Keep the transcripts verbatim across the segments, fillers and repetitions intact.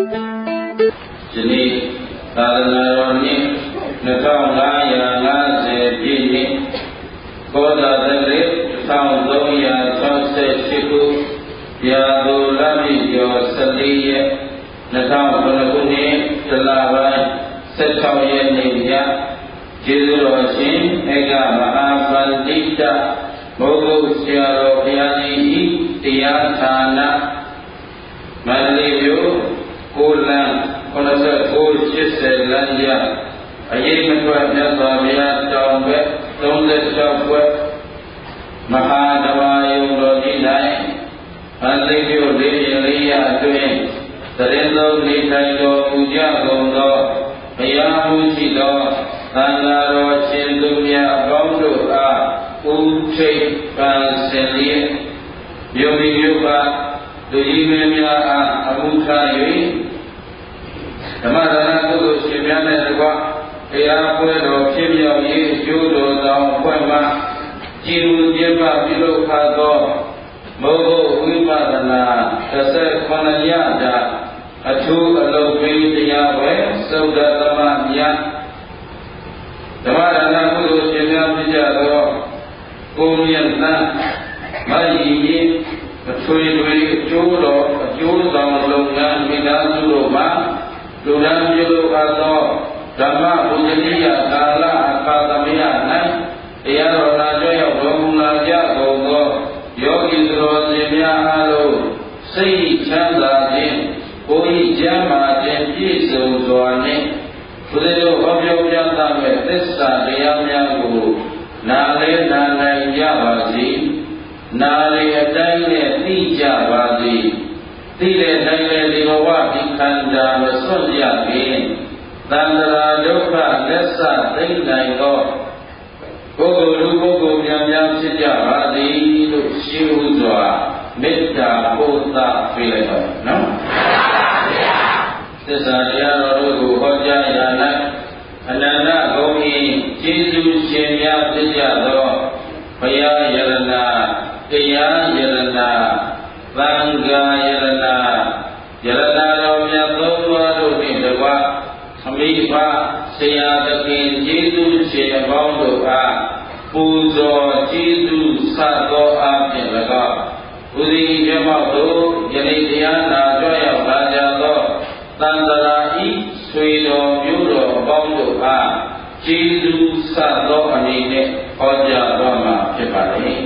ဒီနေ့သာသနာတော်နှစ်နှစ်ထောင်ငါးရာငါးဆယ်ပြည့်နှစ်ကောဇာတက္ကရာတစ်ထောင်သုံးရာခြောက်ဆယ်ရှစ်ခုရာသူလပြည့်ကျော်ဆယ်လေးရက်နှစ်ထောင်ခုနှစ်ခုနှစ်တလပိုင်းဆယ်၆ရက်နေ့ညကျေးဇူးတော်ရှင်ဧကမဟာပန္တိတဘုဂုဆရာတော်ဘုရားကြီးဤတရားဌာနမန္တလေးမြို့ကိုလန်းခုနှစ်ဆယ်ကိုရှစ်ဆယ်လမ်းရအရေးမထွက်မြတ်စွာဘုရားတောင်ဘက်သုံးဆယ်၆ဘွဲ့မဟာဓမ္မယုံတော်ကြီး၌မန္တလေးမြို့လေးရလေးရအတွင်းသရင်သုံးနေထိုင်တော်မူကြကုန်သောဘုရားမှုရှိသောသံဃာတော်ရှင်သူများအပေါင်းတို့အားဥထိတ်ပန်စင်လျက်မြို့မိမြို့ပါလူကြီးမင်းများအားအမှုထား၍ဓမ္မဒါနကုသိုလ်ရှင်များနဲ့တကွတရားပွဲတော်ဖြစ်မြောက်ရေးအကျိုးတော်ဆောင်အဖွဲ့မှကြည်လူကျင်းပပြုလုပ်ခါသောမောဂုဝိပဿနာတစ်ဆယ်ခုနှစ်ရတာအထူးအလုပ်ပေးတရားပွဲသုဒ္ဓသမမြတ်ဓမ္မဒါနကုသိုလ်ရှင်များဖြစ်ကြသောကိုမြတ်သံမယီကြီးအထွေထွေအကျိုးတော်အကျိုးဆောင်လုပ်ငန်းမိသားစုတို့မှာလူရန်ပြုလုပ်အပ်သောဓမ္မဘုဇနိယကာလအခါသမယ၌တရားတော်နာကြွရောက်တော်မူလာကြကုန်သောယောဂီသူတော်စင်များအားလုံးစိတ်ချမ်းသာခြင်းကိုယ်ဤကျမ်းမာခြင်းပြည့်စုံစွာနှင့်ဘုရားတို့ဟောပြောပြသမဲ့သစ္စာတရားများကိုနာလဲနာနိုင်ကြပါစေနာရီအတိုင်းနဲ့သိကြပါစေသိတဲ့တိုင်းနဲ့ဒီဘဝဒီခန္ဓာမစွန့်ရခင်သန္တရာဒုက္ခလက်ဆသိမ့်နိုင်သောပုဂ္ဂိုလ်လူပုဂ္ဂိုလ်များများဖြစ်ကြပါစေလို့ရှိဥစွာမေတ္တာပို့သပေးလိုက်ပါနော်သစ္စာတရားတော်တို့ကိုဟောကြားရ၌အနန္တဂုဏ်ဤကျေးဇူးရှင်များဖြစ်ကြသောဘုရားယရဏတရားယရဏသံဃာယရဏယရဏတော်မြတ်သုံးပါးတို့နှင့်တကွအမိဘဆရာသခင်ကျေးဇူးရှင်အပေါင်းတို့အားပူဇော်ကျေးဇူးဆပ်သောအားဖြင့်၎င်းဘုရားမြတ်မောက်တို့ယနေ့တရားနာကြွရောက်လာကြသောသံဃာဤဆွေတော်မျိုးတော်အပေါင်းတို့အားကျေးဇူးဆပ်သောအနေနဲ့ဟောကြားတော်မှာဖြစ်ပါလေ။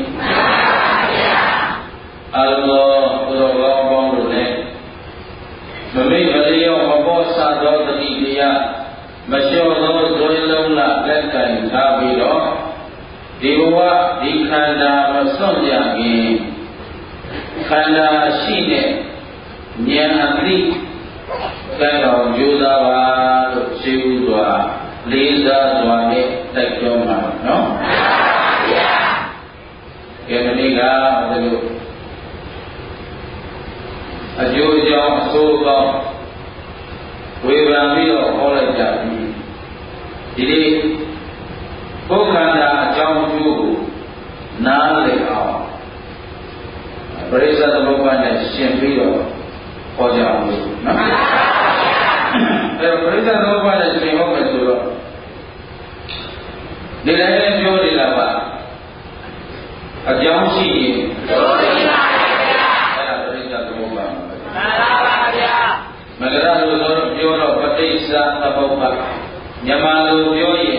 အလောဘုရားကောင်းပေါင်းတို့နဲ့မမိတ်မလျော့မပေါ်ဆသောတတိတရားမလျှော့သောဇွဲလုံးလလက်ကင်ထားပြီးတော့ဒီဘဝဒီခန္ဓာမစွန့်ကြခင်ခန္ဓာရှိတဲ့ဉာဏ်အသိကံတော်ယူသားပါလို့ရှိဥစွာလေးစားစွာနဲ့တိုက်တွန်းပါနော်။ကဲမနေ့ကဒီလိုအကျိုးအကြောင်းအဆိုးကောင်းဝေဖန်ပြီးတော့ဟောလိုက်ကြပြီဒီနေ့ဘုခန္ဓာအကြောင်းအကျိုးကိုနားလည်အောင်ပရိစ္ဆေသမုပ္ပါဒ်နဲ့ရှင်းပြီးတော့ဟောကြအောင်လို့နော်အဲပရိစ္ဆေသမုပ္ပါဒ်နဲ့ရှင်းဟောမယ်ဆိုတော့ဒီတိုင်းလည်းပြောနေတာပါအကြောင်းရှိရင်ပြောနေတာမကရလို့ဆိုတော့ပြောတော့ပဋိစ္စသမုပ္ပါဒ်မြန်မာလိုပြောရင်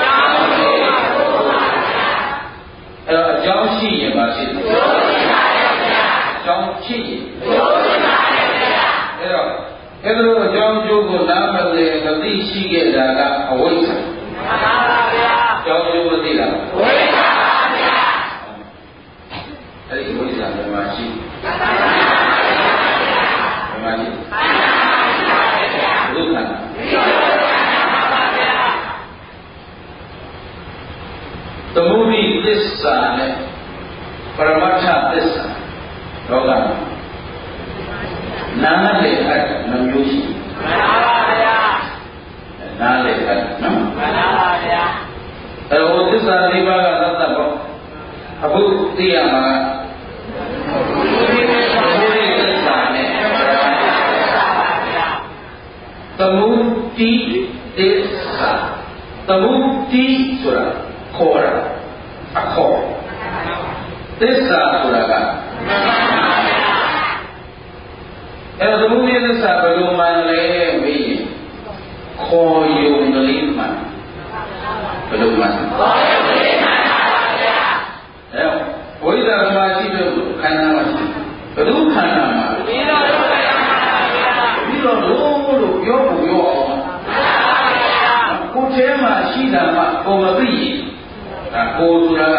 အဲ့တော့အကြောင်းရှိရင်ပါရှိတယ်ပြောနေတာပါဗျာအကြောင်းရှိရင်ပြောနေတာပါဗျာအဲ့တော့အဲ့လိုအကြောင်းကျိုးကိုနားမလည်မသိရှိခဲ့တာကအဝိဇ္ဇာမှန်ပါဗျာအကြောင်းကျိုးမသိလားဝိဇ္ဇာပါဗျာအဲ့ဒီဝိဇ္ဇာဘယ်မှာရှိဘယ်မှာရှိဒုက္ခသမုဒိသစ္စာနဲ့ပရမတ္ထသစ္စာတော့ကနားလေအပ်နှမျိုးရှိမှန်ပါဗျာနားလေအပ်နော်မှန်ပါဗျာအဲဟိုသစ္စာလေးပါးကသတ်သတ်ပေါ့အခုသိရမှာသမုဒိသစ္စာနဲ့ပရမတ္ထသစ္စာပါဗျာတိသစ္စာသမုဒိဆိုတာခေါ်တာအခေါ်သစ္စာဆိုတာကအဲ့တော့သမုဒိသစ္စာဘယ်လိုမှန်းလဲမေးရင်ခေါ်ယုံကလေးမှန်ဘယ်လိုမှန်းခေါ်ယုံကလေးမှန်ပါဗျာအဲ့တော့ဝိဇ္ဇာမှာရှိတဲ့ခန္ဓာမှာရှိဘယ်သူခန္ဓာမှာပြီးတော့ခန္ဓာမှာပါဗျာပြီးတော့လို့လို့ပြောဖို့ပြောအောင်ပါဗျာကိုယ်ထဲမှာရှိတာမှပုံမသိရင်ဒါကိုယ်ဆိုတာက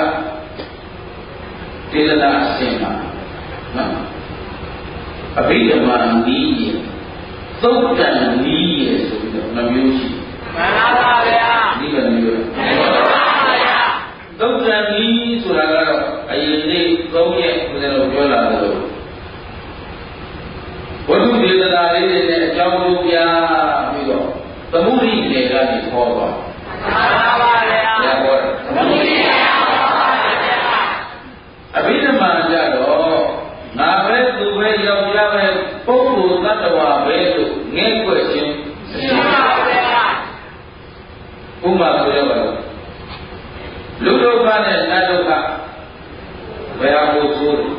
ဒေသနာအစဉ်မှာနော်အဘိဓမ္မာနီးရသုတ်တန်နီးရဆိုပြီးတော့နှမျိုးရှိမှန်ပါပါဗျာဒီကမျိုးမှန်ပါပါဗျာသုတ်တန်နီးဆိုတာကတော့အရင်နေ့သုံးရက်ဦးဇင်းတို့ပြောလာသလိုဝိသုဒေသနာလေးတွေနဲ့အကြောင်းကိုပြပြီးတော့သမုဒိနယ်ကနေခေါ်သွားမှန်ပါပါဗျာဘယ်ဟောလဲသမုဒိနယ်ပါပါဗျာအဘိဓမ္မာကြတော့ငါပဲသူပဲယောက်ျားပဲပုဂ္ဂိုလ်သတ္တဝါပဲလို့ငဲ့ကွက်ခြင်းမရှိပါဘူးဗျာဥပမာဆိုရပါတော့လူဒုက္ခနဲ့နတ်ဒုက္ခဘယ်ဟာကိုဆိုလဲ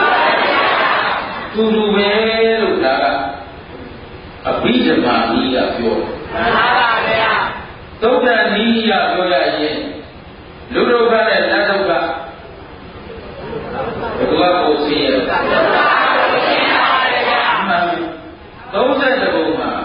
တူတူပဲလို့ဒါကအဘိဓမ္မာနည်းကပြောမှန်ပါပါဗျာသုတ်တန်နည်းကပြောရရင်လူဒုက္ခနဲ့နတ်ဒုက္ခဘယ်သူကကိုသိရလဲသုံးဆယ်တဘုံမှာ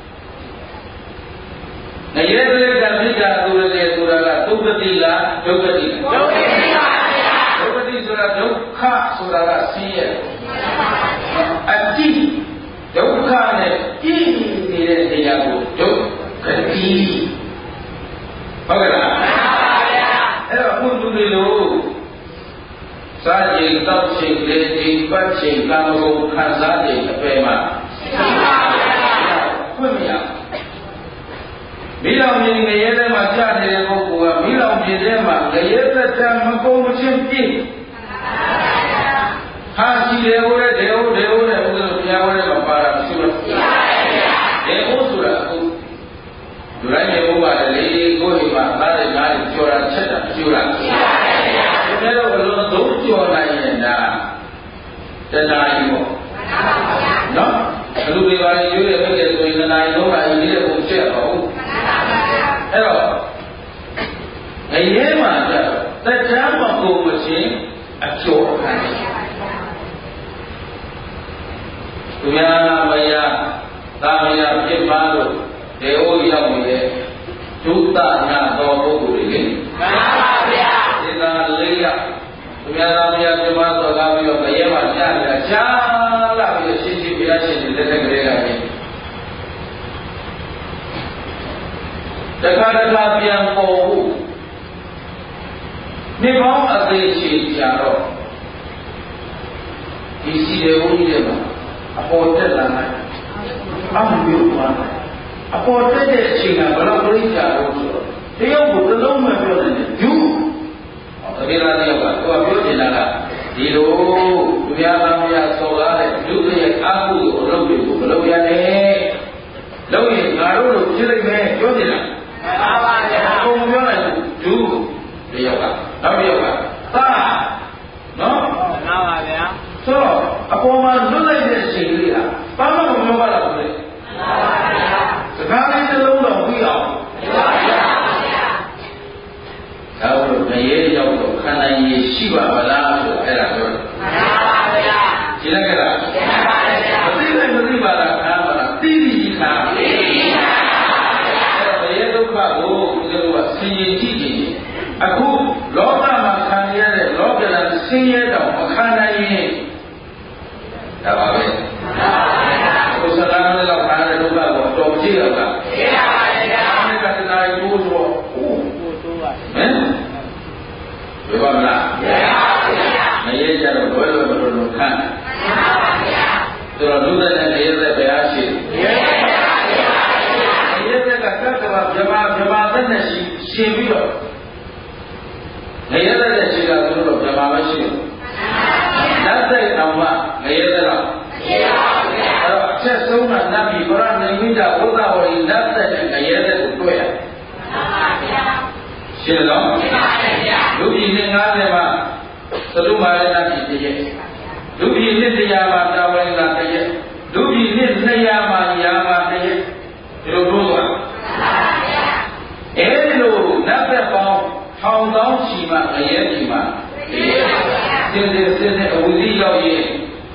ငရဲတိကမိစ္ဆာသူရလေဆိုတာကသုပတိလားဒုက္ခတိဒုက္ခတိပါဗျာဒုက္ခတိဆိုတာဒုက္ခဆိုတာကဆင်းရဲအတိဒုက္ခနဲ့ပြည့်နေတဲ့တရားကိုဒုက္ခတိဟုတ်ကဲ့လားမှန်ပါဗျာအဲ့တော့ဘုသူတွေလို့စားချိန်တောက်ချိန်လေချိန်ပတ်ချိန်ကာမဂုဏ်ခံစားချိန်အပေမှာမှန်ပါဗျာဖွင့်မရမိလောင်မြင်ငရဲထဲမှာကြားနေတဲ့ပုဂ္ဂိုလ်ကမိလောင်မြင်ထဲမှာငရဲသက်တမ်းမကုန်မချင်းပြည့်ဟာရှိတယ်ဟိုတဲ့ဒေဟုတ်ဒေဟုတ်တဲ့ဥစ္စာဘုရားဟောတဲ့မှာပါတာမရှိဘူးဒေဟုတ်ဆိုတာအခုလူတိုင်းရဲ့ဘုရားလေကိုယ်ဒီမှာသားတွေနားတွေကြော်တာချက်တာပြူတာဒီမဲ့တော့ဘလို့သုံးကြော်နိုင်ရင်ဒါတဏှာကြီးပေါ့နော်ဘလူတွေပါလေရွေးရဖြစ်တယ်ဆိုရင်တဏှာကြီးလုံးလာရင်ဒီတဲ့ပုံချက်ပါဘူးအဲ့တော့ငရဲမှာကျတော့တခြားမကုန်မချင်းအကျော်ခံတယ်သူများမယားသာမယားပြစ်ပါလို့ဒေဟိုရောက်နေတဲ့ဒုသနာတော်ပုဂ္ဂိုလ်တွေလေမှန်ပါဗျာဒီသာလေးရသူများသာမယားပြစ်ပါတော့ကားပြီးတော့ငရဲမှာကြားနေတာကြားလာပြီးရှင်းရှင်းပြရရှင်းရှင်းလက်ထက်ကလေးကနေတခါတခါပြန်ပေါ်ဖို့နေပေါင်းအသေးချေကြတော့ဒီစီတဲ့ဘုန်းကြီးတွေမှာအပေါ်တက်လာတယ်အမှန်ပြောပါအပေါ်တက်တဲ့အချိန်ကဘယ်လောက်ပြိကြတော့ဆိုတော့တယောက်ကိုတစ်လုံးမှပြောတယ်ယူတကယ်လားတယောက်ကသူကပြောနေတာကဒီလိုလူများသားများစော်ကားတဲ့လူတွေရဲ့အာဟုကိုအလုပ်တွေကိုမလုပ်ရနဲ့လုပ်ရင်ငါတို့လိုဖြစ်လိမ့်မယ်ပြောနေတာမှန်ပါပါဗျာဘုံပြောလိုက်ယူတယောက်ကနောက်တယောက်ကသာနော်မှန်ပါပါဗျာဆိုတော့အပေါ်မှာလွတ်လိုက်တဲ့အချိန်လေးဟာဘာမှမပြောပါတော့ဘူးလေမှန်ပါပါဗျာစကားလေးတစ်လုံးတော့ပြီးအောင်မှန်ပါပါဗျာဒါလို့ငရဲရောက်တော့ခန္ဓာရည်ရှိပါမလားဆိုအဲ့ဒါပြောတယ်မှန်ပါပါဗျာရှင်းလိုက်ကြလားရှင်းပါပါဗျာမသိနိုင်မသိပါလားခါပါလားသိသိကြီးခါသိသိကြီးခါအဲ့တော့ငရဲဒုက္ခကိုဦးဇင်းတို့ကဆင်ခြင်ကြည့်ကြည့်အခုလောကမှာခံရတဲ့လောကဓာတ်ဆင်းရဲတော့မခံနိုင်ရင်ဒါပါပဲကိုယ်စကားနဲ့တော့ခံရတဲ့ဒုက္ခကိုတော်ကြည့်ရတာကြည့်ပါပါဗျာအဲ့ဒါကတည်းကကိုယ်ဆိုဦးဟမ်ဘယ်ပါမလားဘယ်ပါဗျာမရဲကြတော့ဘယ်လိုဘယ်လိုခံမှန်ပါပါဗျာဆိုတော့လူသက်နဲ့ရဲသက်ဘယ်အားရှိရဲသက်ပါဗျာရဲသက်ကတတ်တော်ဗြဟ္မာဗြဟ္မာသက်နဲ့ရှင်ပြီးတော့ငရဲသက်နဲ့ရှိတာဆိုတော့ဗြဟ္မာမရှိဘူးနတ်သက်အောင်မှငရဲသက်တော့မရှိပါဘူးဗျာအဲ့တော့အချက်ဆုံးကနတ်ပြည်ဗရဏိမိတဝုဒ္ဓဝရီနတ်သက်နဲ့ရှင်းတော့လူပြည်နှစ်ငါးဆယ်မှာသတုမာရဏပြည်တည်းလူပြည်နှစ်တရားမှာတာဝရဏတည်းလူပြည်နှစ်နှစ်ရာမှာယာမှာတည်းဒီလိုတို့သွားအဲဒီလိုနတ်သက်ပေါင်းထောင်သောင်းချီမှအရေးကြီးမှစင်စစ်စင်စစ်အဝိဇ္ဇရောက်ရင်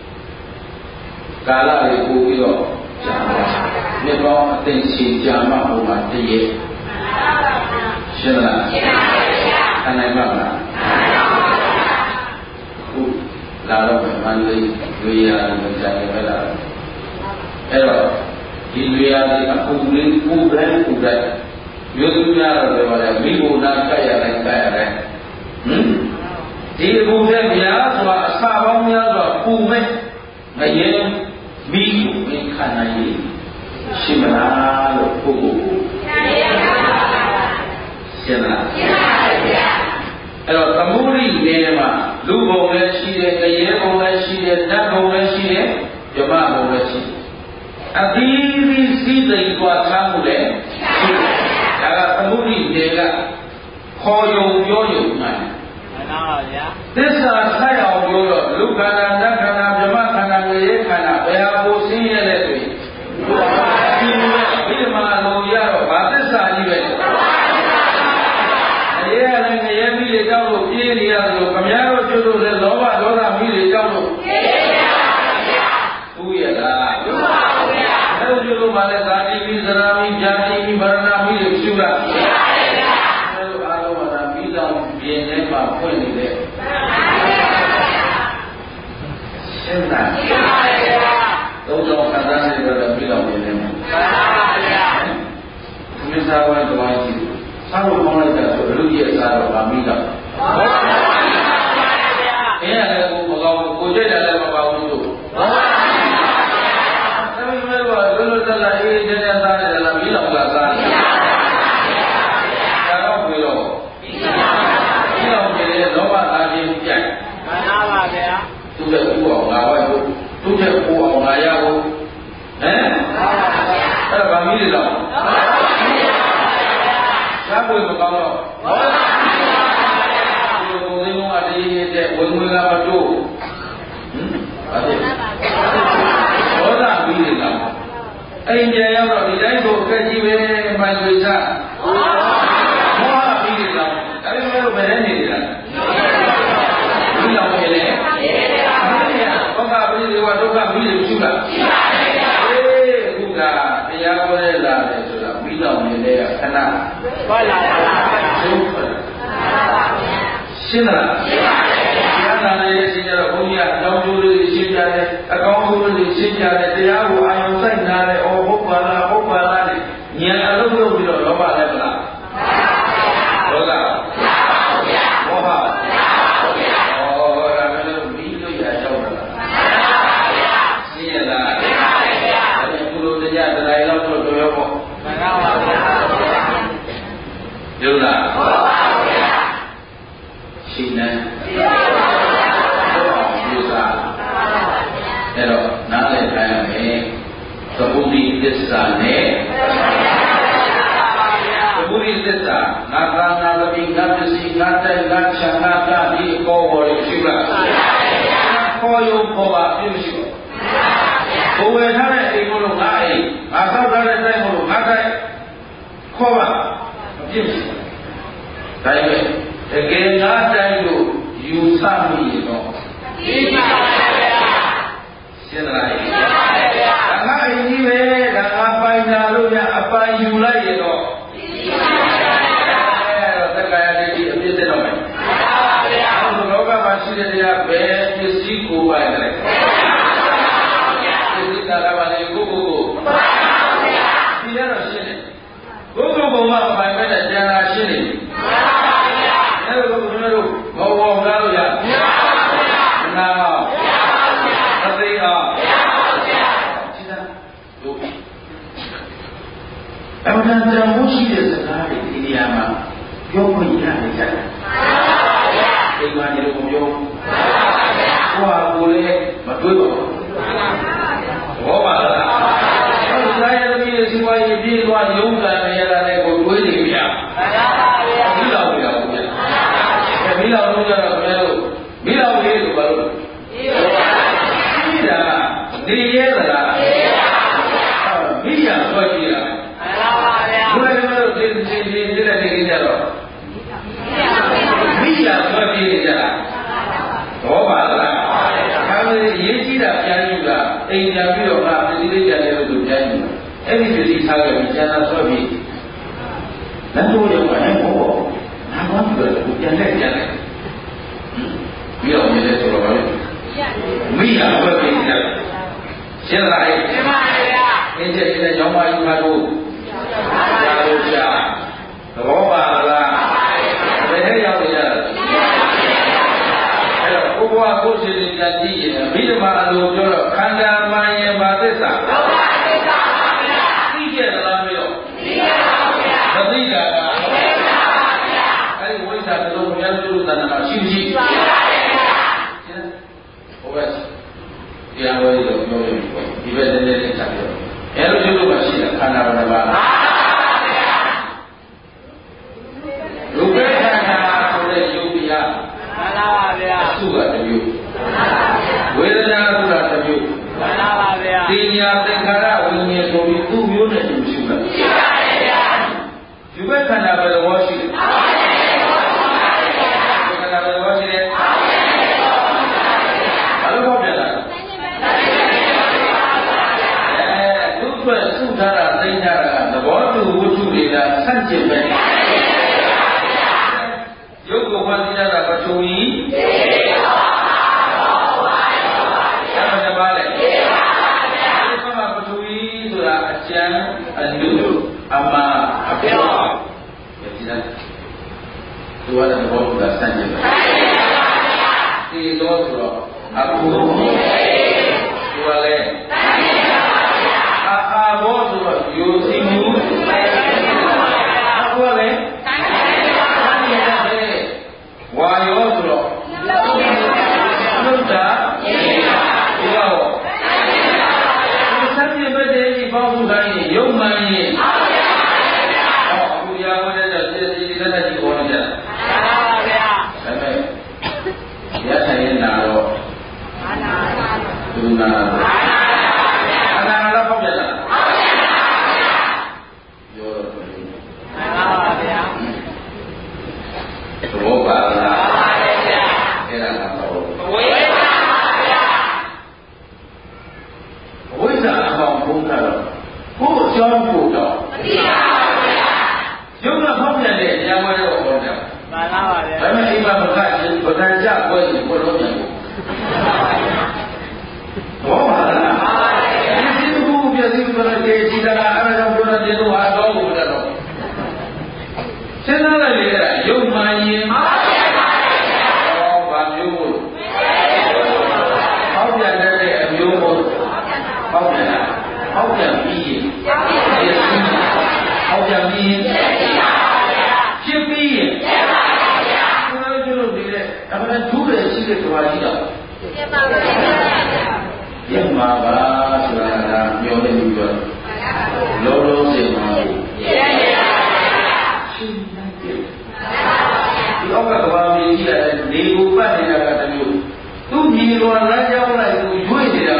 ကာလလေးပို့ပြီးတော့ကြာပါမြတ်ပေါင်းအသိချီကြာမှဟိုမှာတည်းရှင်းလားရှင်းပါဗျာအနိုင်ပါလားဟုတ်လာတော့မန္တလေးရွေးရမကြိုင်ပဲလားအဲ့တော့ဒီရွေးရဒီအခုလေးပူပဲပူပဲမျိုးသူများတော့ပြောတယ်မိဘနာကြက်ရတိုင်းကြက်ရတိုင်းဟင်ဒီပူတဲ့များဆိုတာအစာပေါင်းများစွာပူမဲ့ငရဲမိကိုမခန္ဓာကြီးရှိမလားလို့ပုဂ္ဂိုလ်ကိုရှင်းလားရှင်းပါဗျာအဲ့တော့သမုဒိနယ်မှာလူဘုံလည်းရှိတယ်ငရဲဘုံလည်းရှိတယ်နတ်ဘုံလည်းရှိတယ်ယမဘုံလည်းရှိတယ်အသီးသီးစီးစိမ်သွားချမ်းမှုလည်းရှိတယ်ဒါကသမုဒိနယ်ကခေါ်ယုံပြောယုံနိုင်မှန်ပါဗျာသစ္စာဆက်အောင်ပြောတော့လူခန္ဓာနတ်ခန္ဓာယမခန္ဓာငရဲခန္ဓာဘယ်ဟာကိုဆင်းရဲလဲဆိုရင်ဒီလိုပဲဒီမှာလိုရတော့ဗာသစ္စာကြီးပဲငရဲလည်းငရဲမိတွေကြောက်လို့ပြေးနေရသလိုခမည်းတော်ကျွတ်လို့လည်းလောဘဒေါသမိတွေကြောက်လို့ပြေးနေရပါဗျာဟုတ်ရဲ့လားဟုတ်ပါဗျာအဲ့လိုကျွတ်လို့မှလည်းဇာတိမိဇရာမိဗျာတိမိဗရဏမိတွေဖြူလားဖြူပါဗျာအဲ့လိုအားလုံးကဒါမိတော်ပြင်းထဲမှာဖွင့်နေတဲ့ရှင်းလားရှင်းပါဗျာသုံးတော်ခန္ဓာနဲ့တော့မိတော်ပြင်းထဲမှာမှန်ပါဗျာမိသားဝဲတော်ကြီးစားလို့ကောင်းလိုက်တာဆိုလူကြီးရဲ့စားတော့ဗာမိတော့ဟုတ်ပါဗျာအင်းလည်းကိုမကောင်းကိုကြိုက်တယ်လည်းမကောင်းဘူးလို့ဟုတ်ပါဗျာသမီးတို့ကလွတ်လွတ်လပ်လပ်အေးအေးချမ်းချမ်းစားရတယ်လားမိတော်ကစားတယ်ဒါတော့ပြီးတော့မိတော်ပြည့်တဲ့လောဘသားခြင်းပြတ်မှန်ပါပါဗျာသူ့ရဲ့ဥအောင်ငါဝိုက်ဖို့သူ့ရဲ့ဥအောင်ငါရဖို့ဟမ်မှန်ပါဗျာအဲ့ဒါဗာမိတယ်တော့စားဖို့မကောင်းတော့ဟုတ်ပါဘူးဒီလိုပုံစံကတည်းကတဲ့ဝင်ဝင်ကမတိုးဟမ်အဲ့ဒါဘောဓပြီးတယ်လားအိမ်ပြန်ရောက်တော့ဒီတိုင်းကိုအခက်ကြီးပဲမှန်ွေစားဘောဓပြီးတယ်လားဒါပေမဲ့ဘယ်နဲ့နေလဲဒီလောက်နေလေဘောဓပြီးတယ်ကဒုက္ခပြီးတယ်ရှိလားရှိပါရဲ့အေးခုကတရားဟောရလာတယ်ဆိုတာပြီးတော့နေတဲ့ခဏဟုတ်လားရှင်းလားရှင်းပါပြီတရားနာလေးရှင်းကြတော့ဘုန်းကြီးကအကြောင်းကျိုးလေးရှင်းကြတယ်အကောင်းကျိုးလေးရှင်းကြတယ်တရားကိုအာရုံစိုက်နာတယ်ဩဟုတ်ပါလားဟုတ်ပါလားဉာဏ်အလုပ်လုပ်ပြီးတော့လောဘလည်းမလားဟုတ်ပါဘူးဘောဟာဟုတ်ပါဘူးဩဒါလည်းပြီးလို့ရရောက်တာလားရှင်းရလားရှင်းပါပြီအဲ့ဒီကုလိုတရားတရားလောက်တော့တော်ရောပေါ့မှန်ပါပါဘုရားယုံလားဟုတ်ပါဘူးရှင်းတယ်ဟုတ်ပါဘူးအဲ့တော့နားလည်ခိုင်းရမယ်သမုဒိသစ္စာနဲ့သမုဒိသစ္စာငါသာနာဝတိငါပစ္စည်းငါတိုက်ငါချာငါတာဒီအပေါ်ပေါ်ရရှိလားခေါ်ရုံခေါ်ပါပြည့်မရှိဘူးဘဝထားတဲ့အိမ်မလို့ငါအိမ်ငါဆောက်ထားတဲ့တိုက်မလို့ငါတိုက်ခေါ်ပါပြည့်မရှိဘူးဒါပေမဲ့တကယ်ငါတိုင်းလို့ယူဆမိရတော့သိပါပါဗျာရှင်းလားရှင်းပါပါဗျာဒါငါအင်းကြီးပဲဒါငါပိုင်တာလို့ညအပိုင်ယူလိုက်ရတော့သိပါပါဗျာအဲ့တော့တက္ကရာလေးဒီအပြည့်သက်တော့မယ်မှန်ပါဗျာဘုလောကမှာရှိတဲ့တရားပဲပစ္စည်းကိုပိုင်တယ်မှန်ပါဗျာပစ္စည်းတာပါလေကိုကိုကိုမှန်ပါဗျာဒီတော့ရှင်းတယ်ကိုကိုဘုံမှာပိုင်မဲ့တဲ့ဉာဏ်ရှင်းတယ်မှန်ပါအဲ့လိုဘုရားတို့ဘောဘောကားလို့ရမရပါဘူးဗျာမနာပါဘူးဗျာမသိအောင်မရပါဘူးဗျာဒီလားတို့အမှန်တန်မှုရှိတဲ့စကားတွေဒီနေရာမှာပြောခွင့်ရတယ်ကြတယ်မှန်ပါဗျာဒီမှာဒီလိုမပြောမှန်ပါဗျာဟောကိုလည်းမတွေးပါဘူးမှန်ပါဘောပါလားဟုတ်သားရသမီးရဲ့စီဝါရေးပြေးသွားရုံးကန်နေရတာလည်းကိုတွေးနေပြမှန်ပါဗျာဒီလောက်အဲ့ဒီပြည်ထားခဲ့ပြီးကျန်တာဆိုပြီးလက်တို့ရောက်ပါနဲ့ဘောနာကောင်းပြီးတော့ပြန်လက်ပြန်လိုက်ပြီးတော့မြင်တယ်ဆိုတော့မိရဘယ်ပြည်လဲရှင်းလားရှင်းပါဗျာအင်းကျင်းတဲ့ရောင်းမယူပါတို့သာလို့ကြာသဘောပါလားဘယ်ထဲရောက်နေကြလဲအဲ့တော့ဘုရားကိုယ်ရှင်ပြန်ကြည့်ရင်အဘိဓမ္မာအလိုပြောတော့ခန္ဓာမှန်ရင်ဘာသစ္စာဒုက္ခသစ္စာပါဗျာသိကြသလားမရောသိကြပါဗျာမသိတာကဝိဇ္ဇာပါဗျာအဲ့ဒီဝိဇ္ဇာတို့ဘုရားပြုလို့တဏ္ဍာရှိမရှိပါဗျာဟိုဘက်တရားဝဲလို့ပြောရပြီပေါ့ဒီဘက်နည်းနည်းလေးချက်ပြောအဲ့လိုပြုလို့မရှိတာခန္ဓာဘယ်နှပါးလဲရူပခန္ဓာဆိုတဲ့ယုတ်တရားမှန်ပါပါဗျာသူကတမျိုးဝေဒနာဆိုတာတမျိုးမှန်ပါပါဗျာသင်ညာသင်္ခါရဝိညာဉ်ဆိုပြီးသူ့မျိုးနဲ့သူရှိတာရှိပါတယ်ဗျာယူဘက်ခန္ဓာဘယ်လိုရှိလဲခန္ဓာဘယ်လိုရှိလဲဘာလို့ပြောပြလဲအဲသူ့အတွက်စုထားတာသိကြတာကသဘောတူဝတ္ထုတွေကဆန့်ကျင်ပဲယုတ်ကိုဖန်တီးရတာပထဝီသေပါပါလေသေပါပါဗျာဒီမှာပထဝီဆိုတာအကျံအနုအမအပြောဒီလားသူကလည်းဘောကစံကြတယ်ဒီတော့ဆိုတော့အခုသူကလည်းအာအာဘောဆိုတော့ယူသိမှုအခုလည်းဝါယောဆိုတော့လုဒ္ဒါဒီတော့ဆက်ပြည့်တဲ့ဒီပေါင်းစုတိုင်းရုပ်မှန်ရင်ဟောအခုရဝတဲ့တဲ့ဒီလက်နဲ့ဒီပေါ်နေကြတာမှန်ပါဗျာဒါပေမဲ့ရထိုင်နေတာတော့အာနာဒုနာအာနာတော့ပေါ့ပြလားဟုတ်ပါဗျာပြောတော့မှန်ပါဗျာဘောပါလားအဲ့ဒါကတော့ဝိဇ္ဇာပါဗျာဝိဇ္ဇာအပေါင်းဘုံကတော့ကိုယ်အကြောင်းကိုတော့မသိပါဘူးဗျာရုပ်ကဖောက်ပြန်တဲ့အရာဝဲတော့ဟောတယ်မှန်ပါပါဗျာဒါပေမဲ့အိမ်မှာမကရင်ပဒံကြပွဲကိုဘုလုံးပြန်ကိုဘောပါလားမှန်ပါဗျာဒီလိုကိုပြည့်စုံတဲ့တေချီတာအဲ့ဒါကြောင့်ဘုရားတင်လို့ဟာတော့ဘုရားတော့စဉ်းစားလိုက်လေအဲ့ဒါရုပ်မှန်ရင်မှန်ပါဗျာဟောဗာမျိုးမို့ဟောပြန်တဲ့အမျိုးမို့ဟောပြန်တာဟောပြန်ပြီးရင်ဟောပြန်ပြီးရင်ဖြစ်ပြီးရင်ဘုရားကျလို့ဒီလေအမှန်ဒုရရှိတဲ့တွားကြီးတော့ဖြစ်ပါပါရမှာပါဆိုတာကပြောနေပြီးတော့လောလောဆယ်မှာဖြစ်ရပါရှင်းနိုင်တယ်ဒီအောက်ကကဘာမြင်ကြည့်ရတယ်နေကိုပတ်နေတာကတမျိုးသူ့ညီတော်လမ်းကြောင်းလိုက်သူရွေ့နေတာက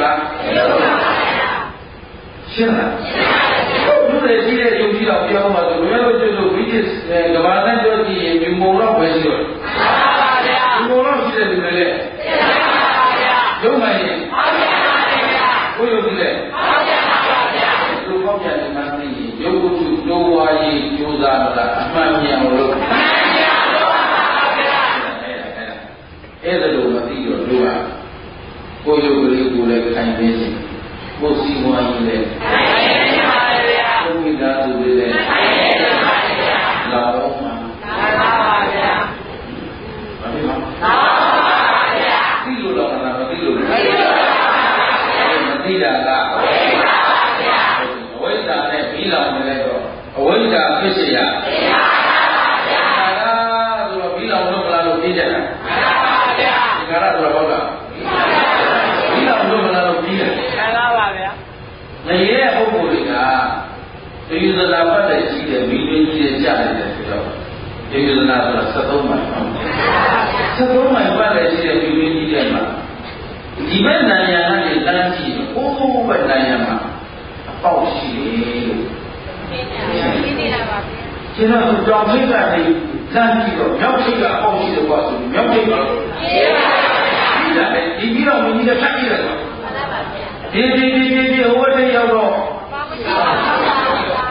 ရှင်းလားဘုရားကြီးရဲ့ယုံကြည်တော်ပြောမှာဆိုဘယ်လိုကျလို့ဝိจิตကဘာနဲ့ပြောကြည့်ရင်ဒီမောတော့ပဲရှိတော့မှန်ပါဗျာဒီမောတော့ရှိတဲ့လူတွေလေမှန်ပါဗျာရုံးမှရင်မှန်ပါဗျာဘုရားကြီးလေမှန်ပါဗျာသူပေါက်ပြန်နေမှသိရင်ယုတ်ကုထုလိုဝါရေးကြိုးစားတာအမှန်မြင်အောင်လုပ်မှန်ပါဗျာအဲ့ဒါလိုမသိတော့တို့ကကိုယ်ရုပ်ကလေးကိုလည်းခိုင်နေစီကိုယ်စီမွားကြီးလည်းခိုင်နေပါဗျာဘုရားသူတွေလည်းခိုင်နေပါဗျာလာတော့မှန်ပါဗျာဘာဖြစ်မှာသာပါဗျာသိလို့တော့မသိလို့မသိလို့မသိတာကဝိဇ္ဇာပါဗျာအဝိဇ္ဇာနဲ့ပြီးလောင်နေလိုက်တော့အဝိဇ္ဇာဖြစ်เสียသိပါဗျာဒါကဆိုတော့ပြီးလောင်လို့မလားလို့သိကြတာခါရဆိုတော့ဟုတ်လားဒီလောက်လို့မလားလို့ပြီးတယ်မှန်ပါပါဗျာငရဲပုဂ္ဂိုလ်တွေကဒီယူဇနာပတ်တဲ့ကြီးတဲ့မိမင်းကြီးတဲ့ကြားနေတယ်ဆိုတော့ဒီယူဇနာဆိုတာဆက်သုံးမိုင်ဆက်သုံးမိုင်ပတ်တဲ့ကြီးတဲ့မိမင်းကြီးတဲ့မှာဒီဘက်နိုင်ငံကနေတန်းကြည့်အိုးဘက်နိုင်ငံမှာအပေါက်ရှိတယ်လို့ရှင်းနေတာပါဗျာကျင်းတော့ကြောင်ထိပ်ကနေတန်းကြည့်တော့မြောက်ထိပ်ကအပေါက်ရှိတယ်ကွာဆိုမြောက်ထိပ်ကရှင်းပါဒီပြီးတော့မင်းကြီးကဆက်ကြည့်လိုက်တော့ဒီဒီဒီဒီဟိုဘက်ရောက်တော့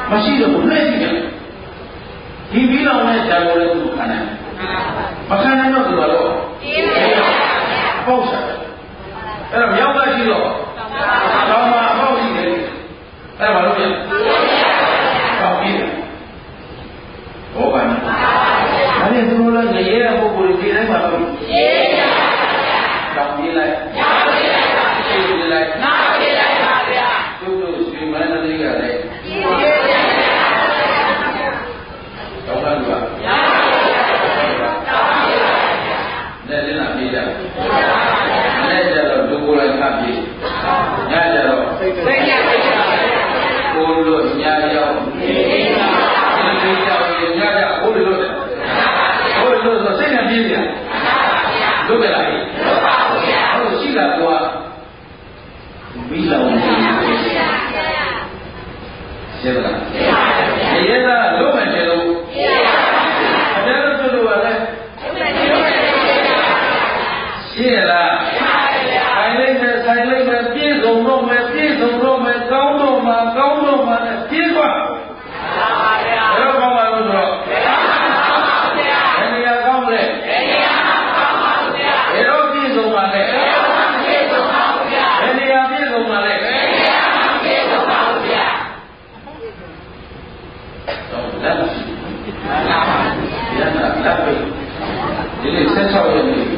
မရှိတော့ဘူးနဲ့ကြည့်တယ်ဒီပြီးတော့လည်းဇာကိုလည်းသူခံတယ်မခံနိုင်တော့သူကတော့အေးပါဗျာပေါ့စားတယ်အဲ့တော့မြောက်ကရှိတော့တောင်းမှာအပေါ့ရှိတယ်အဲ့ဒါဘာလို့လဲတောင်းပြီးတယ်ဟုတ်ပါဘူးဒါနဲ့သူတို့လည်းငရဲတဲ့ပုဂ္ဂိုလ်တွေဒီတိုင်းမှာလို့ရေးရပါဗျာတောင်းပြီးလိုက်တောင်းပြီးလိုက်ပါပြေးပြီးလိုက်နားပြီးလိုက်ပါဗျာသူတို့ဒီမန္တလေးကလည်းရေးရပါဗျာတောင်းပါ့ပါရပါဗျာတောင်းပြီးလိုက်ပါဗျာလက်လင်းလာပြေးကြလက်ကြတော့ဒုက္ခလိုက်ခပ်ပြေးညကြတော့သိသိရပါဗျာကိုလိုညာရောက်နေပါဒီကြောင်ညကြဟိုလိုတယ်ဟိုလိုဆိုစိတ်နဲ့ပြေးကြလုပ်ကြလားလုပ်ပါဘူးဗျာဟုတ်ရှိတာကွာမိလောင်နေရှင်းလားရှင်းပါဗျာဒီရတာလုပ်မယ်တယ်လို့ရှင်းပါဗျာအဲ့ဒါဆိုလို့ရတယ်ရှင်းလားဆိုင်လိုက်မယ်ဆိုင်လိုက်မယ်ပြည့်စုံတော့မယ်ပြည့်စုံတော့မယ်ကောင်းတော့မှာကောင်းတော့မှာနဲ့ပြည့်သွားပါပါဗျာဘယ်တော့ကောင်းပါလို့ဆိုတော့ဘယ်နေရာကောင်းလဲဘယ်နေရာကောင်းပါဗျာဘယ်တော့ပြည့်စုံပါလဲဘယ်တော့ပြည့်စုံပါဗျာဘယ်နေရာပြည့်စုံပါလဲဘယ်နေရာပြည့်စုံပါဗျာတော့လက်ရှိပါပါဗျာလက်ပဲဒီနေ့ဆက်ချောက်ရနေ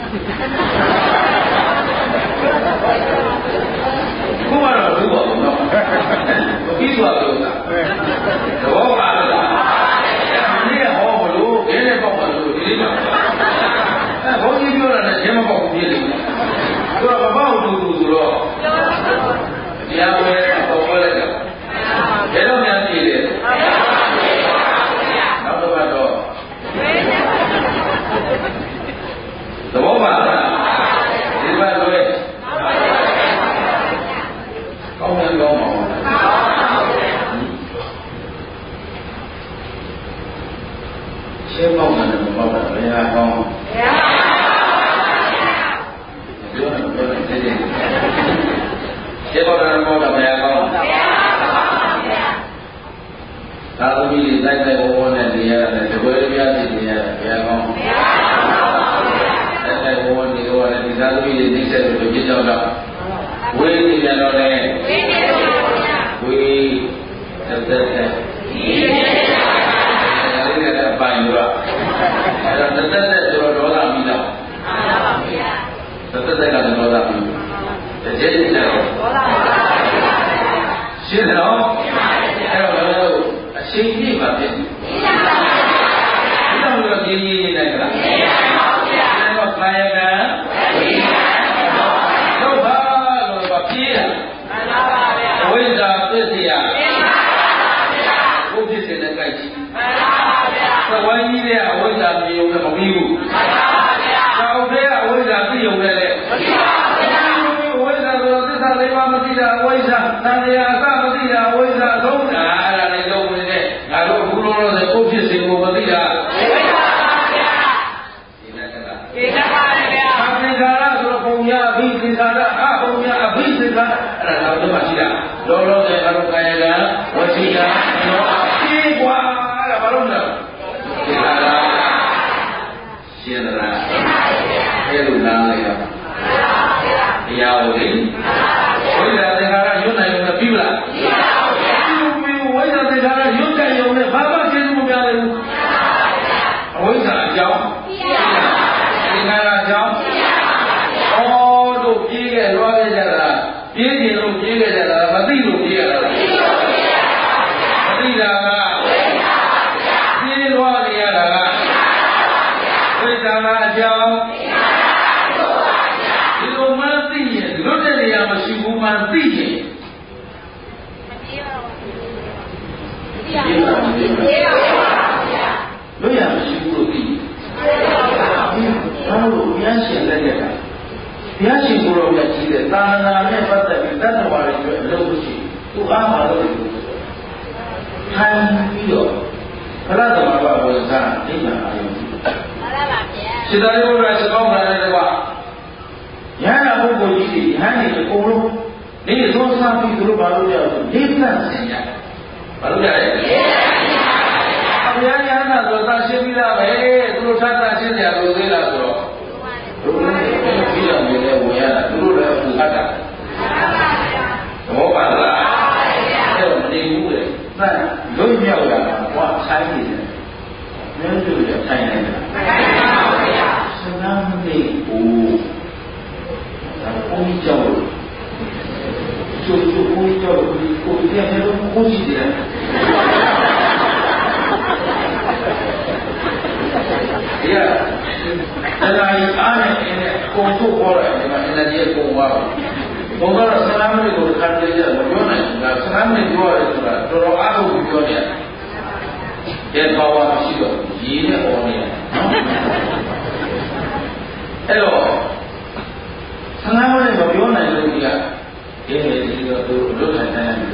ခုမှတော့ဘူးပေါ့နော်မပြီးသွားလို့လားဘောပါလားဒီနေ့ဟောမလို့ဒင်းနဲ့ပေါက်ပါလို့ဒီနေ့မှာအဲဘုန်းကြီးပြောတာနဲ့ဒင်းမပေါက်ဘူးပြည့်တယ်သူကမပေါက်ဘူးသူဆိုတော့တရားဝဲတော့ဝဲလိုက်တယ်ဘယ်တော့မှပြည့်တယ်နောက်တော့တော့သဘောပါလားဒီဘက်လွဲကောင်းတယ်ကောင်းပါဘူးရှင်းပေါက်တယ်မပေါက်တာဘယ်ဟာကောင်းဘယ်ဟာပြောတယ်ပြောတယ်ဒီနေ့ရှင်းပေါက်တယ်မပေါက်တာဘယ်ဟာကောင်းဘယ်ဟာကောင်းဗျာသာသမီတွေတိုက်တိုက်ဝဝနဲ့နေရတယ်တကွဲပြားစီနေရတယ်ဘယ်ဟာကောင်းဘယ်ဟာတိုက်တိုက်ဝဝနေတော့လည်းဒီသာသမီတွေနှိမ့်ဆက်လို့ပြစ်ကြောက်တော့ဝေးနေကြတော့လေဝေးနေပါဗျာဝေးသက်သက်ဒီနေ့လည်းပိုင်တော့အဲ့တော့သက်သက်ဆိုတော့ဒေါသပြီးတော့မှန်ပါဗျာသက်သက်ကလည်းဒေါသပြီးတကယ်ကြည့်တယ်ဒေါသပါဗျာရှင်းတော့အဲ့တော့လည်းအချိန်ပြည့်ပါပြီရှင်းပါဗျာဒီတော့လည်းရင်းရင်းနိုင်ကြလားရှင်းပါဗျာအဲ့တော့ကာယကံဝိညာဉ်တော့ဘာလို့ပါပြေးရမှန်ပါဗျာဝိဇ္ဇာပစ္စယမှန်ပါဗျာဘုဖြစ်တဲ့ကြိုက်ရှိမှန်ပါဗျာသဝိုင်းကြီးတဲ့အဝိဇ္ဇာပြေုံနဲ့မပြီးဘူးမှန်ပါဗျာသောက်တဲ့အဝိဇ္ဇာသိုံနဲ့လည်းမပြီးပါဘူးအဝိဇ္ဇာဆိုတော့သစ္စာလေးပါးမသိတာအဝိဇ္ဇာသံဃာအစမသိတာအဝိဇ္ဇာအဆုံးတာအဲ့ဒါလေးလုံးဝင်နေငါတို့အခုလုံးလုံးနဲ့ဘုဖြစ်စဉ်ကိုမသိတာမှန်ပါဗျာဒီလက်ကလားဒီလက်ပါဗျာသံဃာရဆိုတော့ပုံရအဘိသင်္ခါရအပုံရအဘိသင်္ခါရအဲ့ဒါတော့မှရှိတာလောလောဆယ်အရုပ်ကာယကဝစီကနောပြေးကွာအဲ့ဒါဘာလို့လဲဒီလားရှင်းလားရှင်းပါဗျာအဲ့လိုနားလိုက်ရပါတရားဟုတ်လေဝိဇ္ဇာသင်္ခါရယွတ်နိုင်ုံနဲ့ပြီးလားပြီးပါဗျာပြီးဝိဇ္ဇာသင်္ခါရယွတ်တဲ့ယုံနဲ့ဘာမှကျေစုမပြနိုင်ဘူးအဝိဇ္ဇာအကြောင်းပြီးပါဗျာသင်္ခါရအကြောင်းပြီးပါဗျာဩတို့ပြေးခဲ့လွှားခဲ့ကြတာပြေးခြင်းလို့ပြေးခဲ့ကြတာမသိလို့ပြေးရတာမသိလို့ပြေးရတာမသိတာကဝိဇ္ဇာပါဗျာပြေးလွှားနေရတာကဝိဇ္ဇာကအကြောင်းဒီလိုမှသိရင်လွတ်တဲ့နေရာမရှိဘူးမှသိရင်မပြေပါဘူးမပြေပါဘူးမပြေပါဘူးဗျာလွတ်ရမရှိဘူးလို့သိရင်ဘာလို့ဘုရားရှင်လက်ရတာဘုရားရှင်ကိုယ်တော်မြတ်ကြီးတဲ့သာသနာနဲ့ပတ်သက်ပြီးတတ်တော်ရည်အတွက်အလုပ်ရှိသူအားပါလို့ဟန်ပြီးတော့ဘုရားသမဘာဝဇာနိဗ္ဗာန်အာရုံမှန်ပါဗျာစေတရုပ်ရစကောင်းတာလည်းကွာရဟန္တာပုဂ္ဂိုလ်ကြီးတွေရဟန်းတွေအကုန်လုံးနေသောစားပြီးသူတို့ဘာလို့ကြောက်လဲဒိဋ္ဌဆင်ရဘာလို့ကြလဲဘုရားညာနာဆိုသာရှင်းပြီးသားပဲသူတို့သာသာရှင်းကြလို့သေးလားဆိုတော့ဘုရားရဲ့ပြီးတော့နေလဲဝင်ရတာသူတို့လည်းသူအပ်တာသဘောပါလားအဲ့တော့မနေဘူးလေမှန်လွတ်မြောက်တာကဆိုင်နေတယ်မင်းတို့ရဆိုင်နေတာမှန်ပါဗျာစနာမနေဘူးဒါကိုကြောက်ကျိုးကျိုးကိုကြောက်ကိုကိုပြည့်တယ်ကိုကြည့်တယ်ဒီကတရားအားနဲ့ကိုကိုပေါ်လာတယ်မှာ energy ကိုဝါဘုံတော့စနာမနေကိုခံရရမပြောနိုင်ဘူးဒါစနာမနေပြောရတယ်ဆိုတာတော်တော်အားကိုပြောနေတယ်တဲ့ဘာဝမရှိတော့ရည်နဲ့ပေါ်နေတယ်နော်အဲ့တော့စနာမနေမပြောနိုင်လို့ဒီကဒီနေ့ဒီတော့သူလွတ်ထိုင်နိုင်တယ်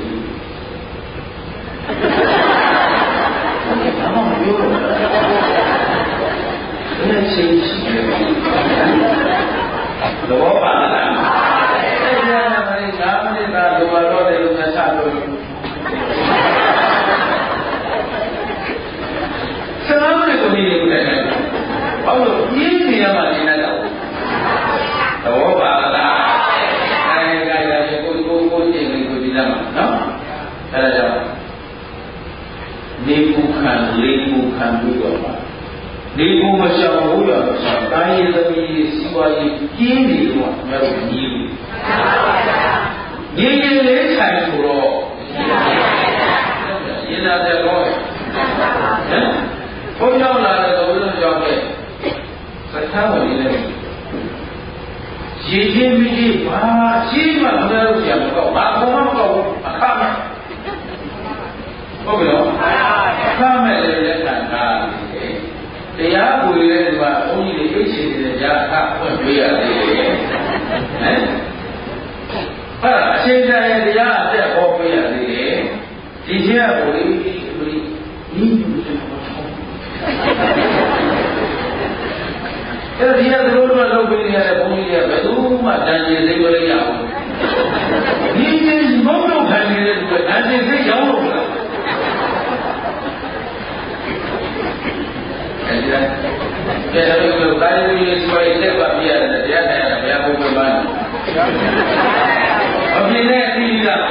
ဘာမှမပြောတော့ဘူးအဲ့ချင်းရှိတယ်တော့ပါလားအဲ့ဒါကလည်းဓမ္မနိသာလိုပါတော့တယ်လို့ဆက်လို့စနာမနေကိုနေနေတယ်ဘာလို့ရင်းနေရမှနေနေတော့တော့ပါလားအဲဒါကြရကိုကိုကိုကြည့်နေကိုဒီလားနော်အဲ့ဒါကြောင့်နေကူခံလေးကူခံပြီးတော့ပါဒီကူမရှောင်ဘူးရမရှောင်တာရည်သမီးစီဝါရေးကျင်းနေတော့မရဘူးညီဘူးညီညီလေးဆိုင်ဆိုတော့ရင်းလာတဲ့ကောဟမ်ဘုန်းကြောင့်လာတဲ့ဘုန်းကြောင့်ပဲစကားဝင်နေတယ်ရည်ချင်းမိကြီးဘာရှိမှမရလို့ရမကောက်ဘာကောမကောက်အခမဲ့ဟုတ်ပြီနော်အခမဲ့လည်းလက်ခံတာတရားကိုလည်းဒီမှာဘုန်းကြီးတွေအိတ်ရှင်တွေကြားအခဖွင့်ပေးရသေးတယ်ဟမ်အဲ့အရှင်တရားတရားအသက်ဟောပေးရသေးတယ်ဒီချင်းကဘုရားဒီဒီဒီအဲ့ဒီရသလိုလိုလုပ်ပေးရတဲ့ဘုန်းကြီးတွေကဘယ်သူမှတန်ကြီးသိမလို့ရဘူးဒီချင်းဘုန်းတော်ခံနေတဲ့သူကတန်ကြီးသိရောက်လို့လားအဲ့ဒါကဲတော့ဘာလို့ဒီဆိုရတဲ့ဘာပြရတယ်တရားထိုင်ရဘုရားဘုရားမှန်းအပြင်းနဲ့ပြီးလား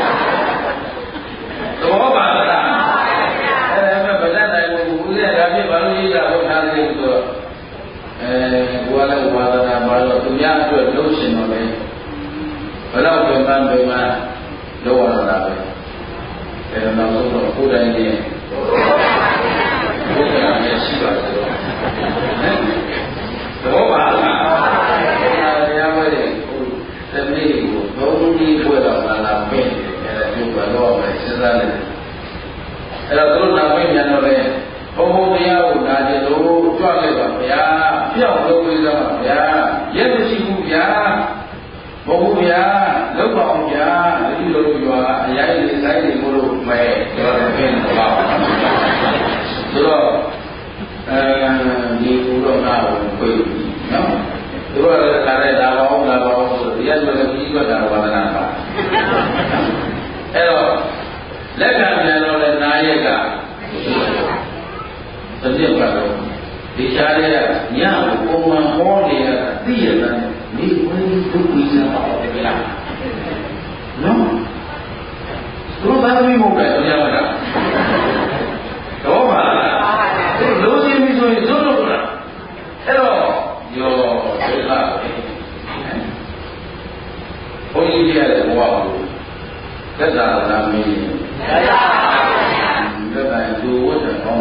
တော့ပါလားအဲ့ဒါမှဗဇတ်တိုင်းကိုဦးရတာပြဘာလို့ရေးတာဟုတ်ထားတယ်ဆိုတော့အဲဘုရားလည်းဝါဒနာပါတော့သူများအတွက်လုပ်ရှင်တော့လေဘယ်တော့ပြန်ပန်းပြန်မှလုပ်ရတာပဲအဲဒါနောက်ဆုံးတော့ကိုယ်တိုင်ချင်းဘုရားရဲ့ရှိပါဆိုတော့တော့ပါလားတရားဝဲတဲ့သမီးကိုသုံးနည်းပွဲတော့လာလာပင့်တယ်အဲဒါပြုဘတော့ပဲစဉ်းစားနေတယ်အဲ့တော့သူတို့နာမည်မြန်တော့လေဘုံဘုံတရားကိုနာကြလို့ကြွလိုက်ပါဗျာပြောင်းလို့ပြီးတော့ဗျာရက်မရှိဘူးဗျာဘုံဘုံဗျာလောက်ပါအောင်ဗျာဒီလိုလိုရွာအရိုက်လေးဆိုင်နေမို့လို့မဲကျွန်တော်ပြင်တော့ဆိုတော့အဲဒီဘူရောနာကိုပြေးနော်သူတို့လည်းခါတဲ့လာပါအောင်လာပါအောင်ဆိုတရားတွေလည်းပြီးတော့တာဝါဒနာပါအဲ့တော့လက်ခံပြန်တော့လည်းနာရက်ကသတိကတော့ဒီရှားတဲ့ညကိုပုံမှန်ဟောနေရတာသိရတဲ့ဒီဝိဒုက္ခိစပါတဲ့ကလားနော်သူတို့ဘာလို့မဟုတ်လဲတရားမလားတော့ပါလားသူလုံးချင်းပြီးဆိုရင်ဇွတ်လို့လားအဲ့တော့ယောဒိဋ္ဌဘုန်းကြီးရဲ့ဘဝကိုသက်သာလာမင်းသက်သာပါဘုရားသက်သာသူဝတ်တယ်ကောင်း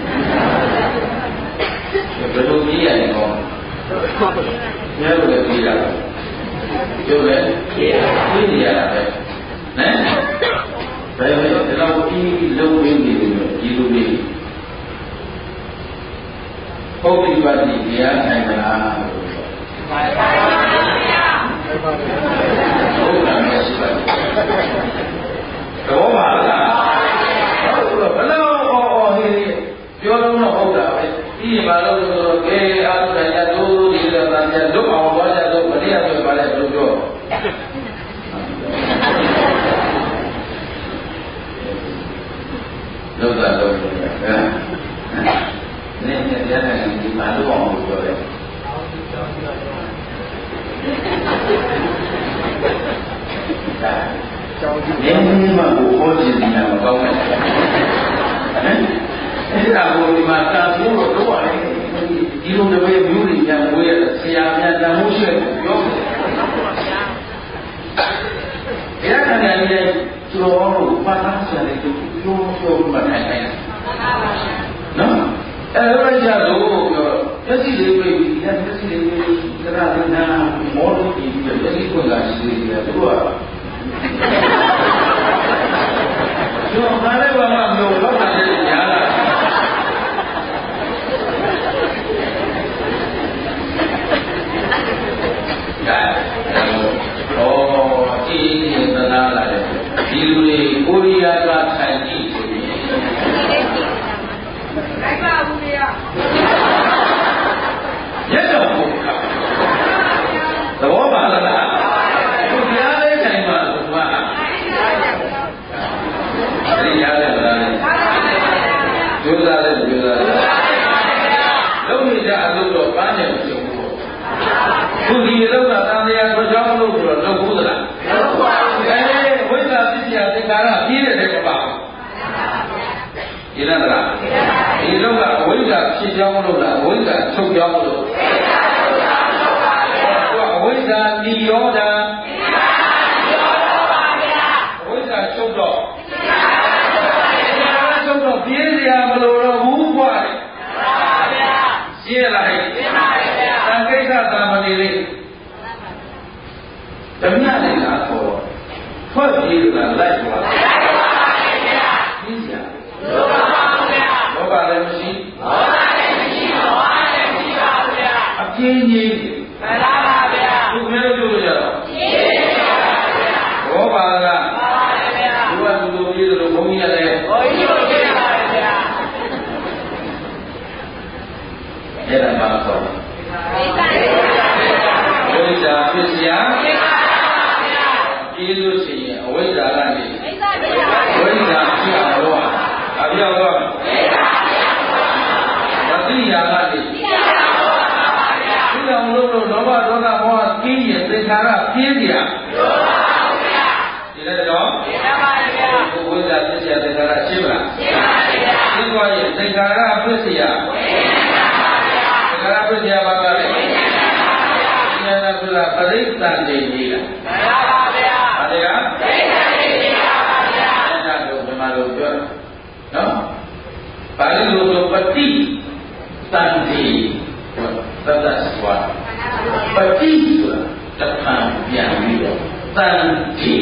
တယ်ဘယ်လိုကြည့်ရလဲကောင်းညလိုလည်းကြည့်ရတာကျုပ်လည်းကြည့်ရတာပဲနော်ဒါပေမဲ့ဒီလောက်ကြီးလုံးဝနေတယ်ဒီလိုလေးပုဂ္ဂိပတိတရားဆိုင်တာလို့ပါပါဘုရားဘုရားမရှိပါဘူးတော့ပါလားဟုတ်တော့ဘယ်လိုဟောဟောဟေးပြောလို့တော့ဟုတ်တာပဲဒီမှာလို့ဆိုတော့ကဲအာသုရရတို့ဒီလိုသာပြလွတ်အောင်သွားကြတော့မတရားပြောပါလေဘယ်လိုပြောလောက်တာလောက်လို့ရတယ်နည်းနည်းရတဲ့ဒီမှာလို့အောင်လို့ပြောတယ်ဒါကြောင့်ဒီနေ့မှကိုဟောခြင်းညာမကောင်းဘူးဟမ်အဲ့ဒါကိုဒီမှာတာဖို့တော့တော့ရတယ်ဒီလိုတပည့်မျိုးတွေညာဝေးရဆရာများတန်ဖို့ရှိတယ်ပြောတယ်ဘယ်ကနေလဲကျော်လို့ပတ်သားဆရာတွေပြောပြောမှထိုင်တယ်နော်အဲ့ဒါကြတော့ပြောမျက်စိလေးပဲဒီမျက်စိလေးပဲသရဏနာမောလို့ဒီမျက်စိကွက်ကရှိတယ်သူကကျော်ဘာလဲဘာမှမလို့တော့တယ်ညာလာ哦，这一点在哪来的？比如呢，国家个产地这边。来吧，不要。也叫不看。怎么办了呢？不家来开嘛，怎么办？谁家来不来？有啥的有啥的。楼里家都说半年不行。不提楼了，当年说小楼说楼胡子了，哎，为啥这些这干啥？别的这个吧，你那个啦，你楼了，为啥皮小楼了？为啥臭小楼？为啥你要的？为啥臭着？臭着别人家不楼了无话的，谢来。给他咱们的人，怎么样的拿错？特别是来说，你想，老板来不行，老板来不行，老板来不行，啊，便宜，来啦啦的，不便宜就这样，便宜，老板啦，老板就别的都同意了，同意了，这来嘛说。为啥不行？比如是为啥呢？为啥不要多？啊，不要多。我对呀，那的。不要多多，老板多那么给你谁看了别的呀？你来着？我为啥不写这个了？是不啦？这个也谁看了不是呀？cara berjaya bakal ini ada pula periksaan ini kan ada ya ada tu semalu tu no paling lu peti tandi tetas kuat peti tu tekan yang itu tandi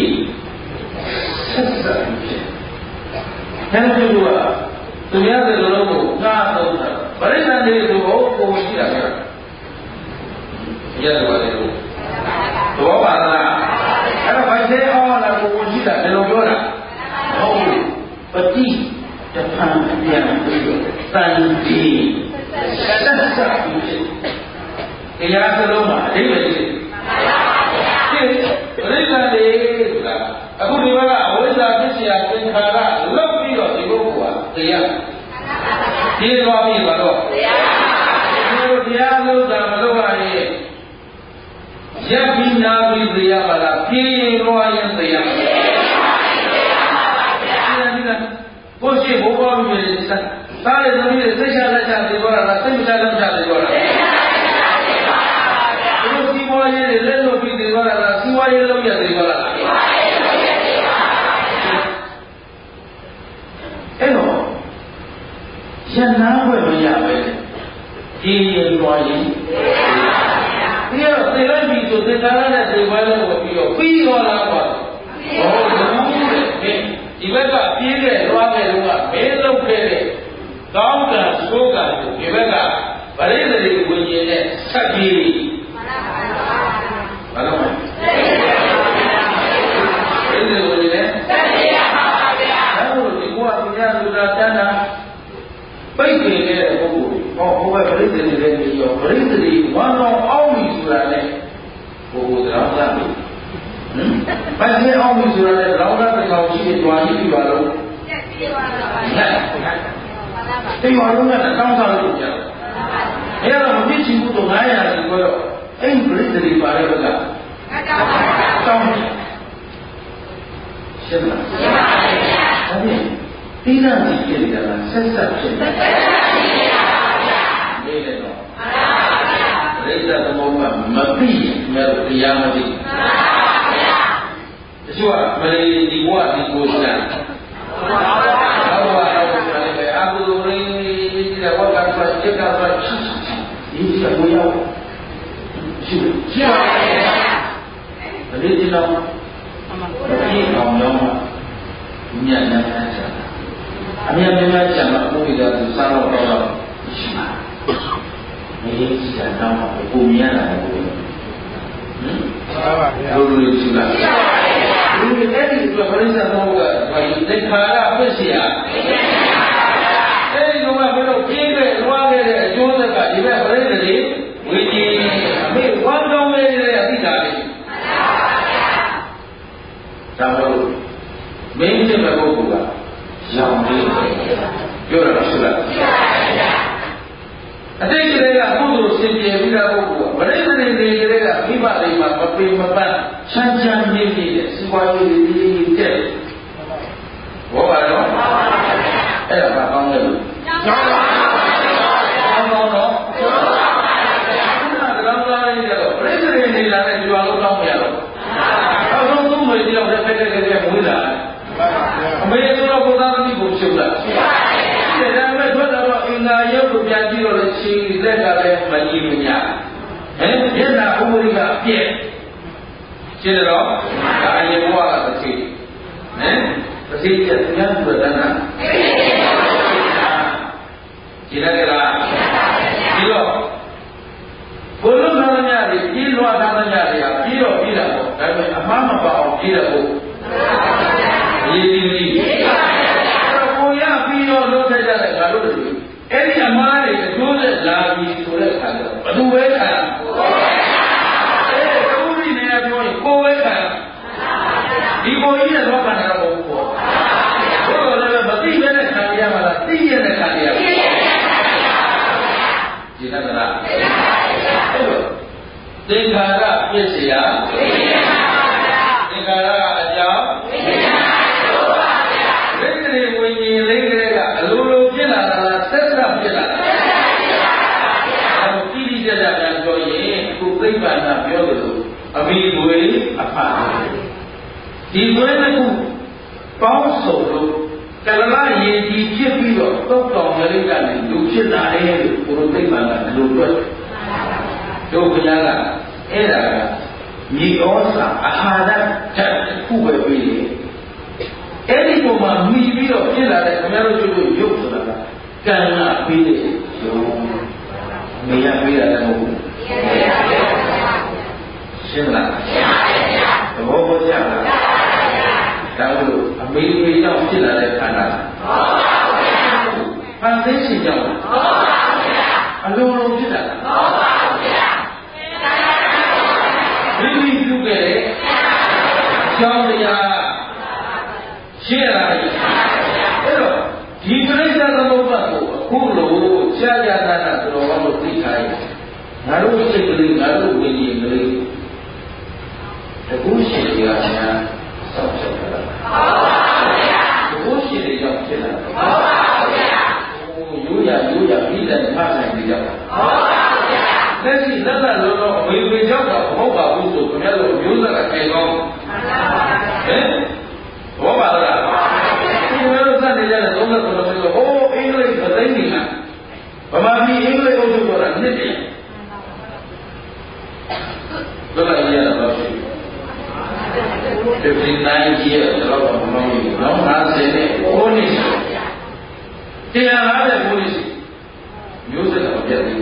sesuatu yang kedua dunia dulu nggak tahu Berikan diri itu oh kunci dah ya. Ya dua itu. Dua mana? Ada pasal oh nak kunci dah kalau jual. Oh, peti depan yang itu tandi. Dasar kunci. Ia terloma, dia betul. Berikan diri itu lah. Aku di mana? Awak dah bersiap sekarang. Lebih loh di bawah. Dia. Dia luar biasa loh. Kalau dia lu dah meluai, siapa yang dia bala, dia luar yang dia. Tidak tidak. Boleh bukan boleh sah. Kalau dulu dia saya saya di luar, saya saya saya di luar. Kalau si luar yang lalu di luar, si luar yang lalu di luar. Hello. Yang nama berapa? Ini luar ini. Dia selain itu sekarang ada sebuah video, video apa? Oh, jadi ibadah dia luar luar, belum kere. Kau kan suka ibadah, pada dari bunyinya sakit. Mana mana? Ini bunyinya sakit. Kalau dibuat punya sudah tanah. Baik ni buku, oh bukan berita ni dia, berita ni mana awal surat ni, buku terang lagi. Hmm, pasal awal surat ni, orang tak tahu sih tuan ini baru. 对话中间的刚上就讲，哎呀，我们全部都爱呀，这个，哎，不是这里把这个的，当是吗？而且，第二几件的呢，三十件，没那种，人家怎么办？没必没有一样的。是吧？没你我你不是啊？Aku ini tidak akan saja kalau ini tidak punya siapa? Jadi tidak ini kaum yang punya nama siapa? Kami yang punya siapa? Kami tidak bisa orang siapa? Ini tidak nama punya nama. Dulu sudah. Dulu ini juga perintah moga. Dekara besia. Eh, cuma kalau kita luar dari jodoh kan, kita boleh jadi, wiji, kami wajib dari tidak ni. Tahu, mesti berbuka, jauh ni, jodoh sudah. Ada kita kudu sendiri tidak berbuka, boleh jadi kita lima lima, empat empat, sanjang ni, sebuah ini ini. Oh, ada. Eh, apa kamu ni? Kamu no? Kita dalam dalam ini kalau, presiden ini dalam jual kamu ya. Kalau tu mesti kita pergi kerja mula. Mereka tu orang kota ni bukan lah. Jadi mereka tu orang India yang berjanji orang Cina mereka maju punya. Eh, dia nak umurnya pian. Cina tu, ada yang buat apa sih? Eh, pasti dia punya berdana. Cina kira, kilo, belum namanya ni, kilo namanya dia, kilo kilo, tapi apa apa kilo tu, ini ini, kalau yang kilo tu saja dah kalau tu, ini amari tu lagi tu kan, dua kan, eh, tu ni ni apa ni, dua kan, di bawah ini apa kan ada bawah, kalau lepas beti mana kan dia mana, tiga mana kan dia. Cina kena. Negara Asia. Negara Asia. Negeri ini negara lulu cina adalah sesama cina. Kalau kiri jalan yang joye, kukai mana biar Abi boleh apa? Di mana tu pausol. Kalau lagi dicip itu, kau tahu mereka ni, lucin ada yang urut mana, lupa. Jauh berjalan, era ni orang ahada cak kuat pilih. Ini tu mah ni bilo, ni ada kemeru juga jauh sahaja. Kerana pilih, jauh, minyak pilih ada mu. Siapa? Bawa siapa? Tahu, ambil yang tidak ada kanan. Apa sih jauh? Alur tidak. Ini juga, jauh dia, siapa? Itu, jika kita tahu bahawa kulo, siapa yang tu orang bertikai, harus sekali, harus ini, ini. Terus siapa? Terus dia jawab cina. Oh, you ya, you ya, bila macam dia jawab. Jadi, nana lolo, we we jawab, kau bawa tu, kau lalu you nak cakap. Eh, kau bawa lah. Ini lalu sana dia nak tolong tolong tolong. Oh, English betul ni lah. Pemahami English untuk orang ni dia. Betul dia lah bawa. fifty-nine years kalau kamu mau nak sini polis tidak ada polis news tak jadi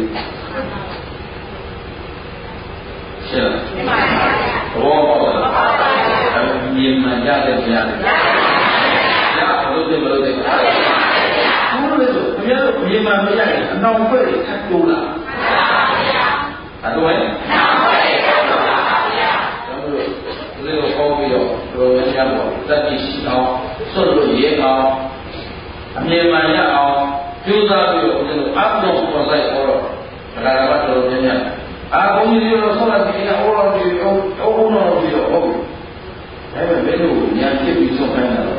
siapa oh dia menjaga dia ya betul betul betul kamu itu dia dia menjaga nak boleh satu lah satu eh这个高比哦，说人家我在第四高，收入也高，啊， မြင်မှန်ရအောင်ကြိုးစားပြီးတော့ဦးဇင်းတို့အလုံးပေါ်ဆိုင်ဟောတော့ဒါကလည်းတော်တော်များများအာဘုန်းကြီးတို့ဆောက်လိုက်ပြီးတော့ဟောတော့ဒီဟောဟောတော့ပြီးတော့ဟုတ်ဒါပေမဲ့ဘယ်လိုညာဖြစ်ပြီးဆုံးခိုင်းတာလဲ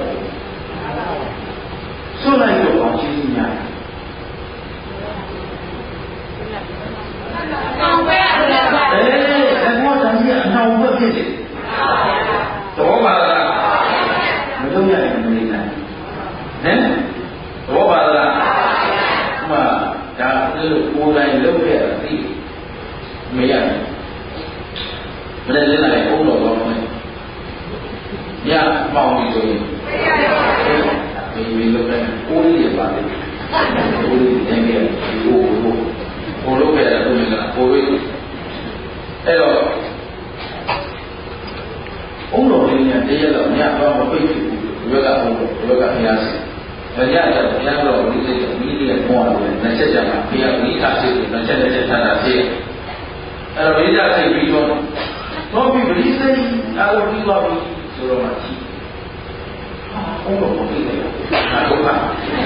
ဆုံးလိုက်တော့ဘာရှိနေညာအောင်ပဲအဲ့ဒါကတော့ဒါကြီးအနောက်ဘက်ဖြစ်တယ်တော့ပါလားမလုံးရတယ်မနေနိုင်ဟမ်တော့ပါလားမှဒါသူကိုယ်တိုင်လုပ်ခဲ့တာသိမရတယ်မနေ့ကလည်းဘုံတော်ကောင်းတယ်ညမောင်ပြီးဆိုရင်ဒီမင်းလုပ်တဲ့ကိုယ်ကြီးပါတယ်ကိုယ်ကြီးနေခဲ့ဒီကိုကိုကိုလုပ်ခဲ့တာကိုမင်းကကိုယ်ကြီးအဲ့တော့ဘုံတော်လေးနဲ့တရက်တော့ညတော့မပိတ်ဘူးဒီဘက်ကဘုံတော်ဒီဘက်ကဖျားစီဒါကြတော့ဘုရားတော်ဒီစိတ်ကိုမိလေးနဲ့ပေါ်လာတယ်နှစ်ချက်ကြမှာဘုရားမိသားစိတ်ကိုနှစ်ချက်နှစ်ချက်ထားတာဖြစ်အဲ့တော့မိသားစိတ်ပြီးတော့တော့ပြီးပရိသေအားလုံးပြီးသွားပြီဆိုတော့မှကြည့်ဟာဘုံတော်မပိတ်တယ်ဒါတော့ပါ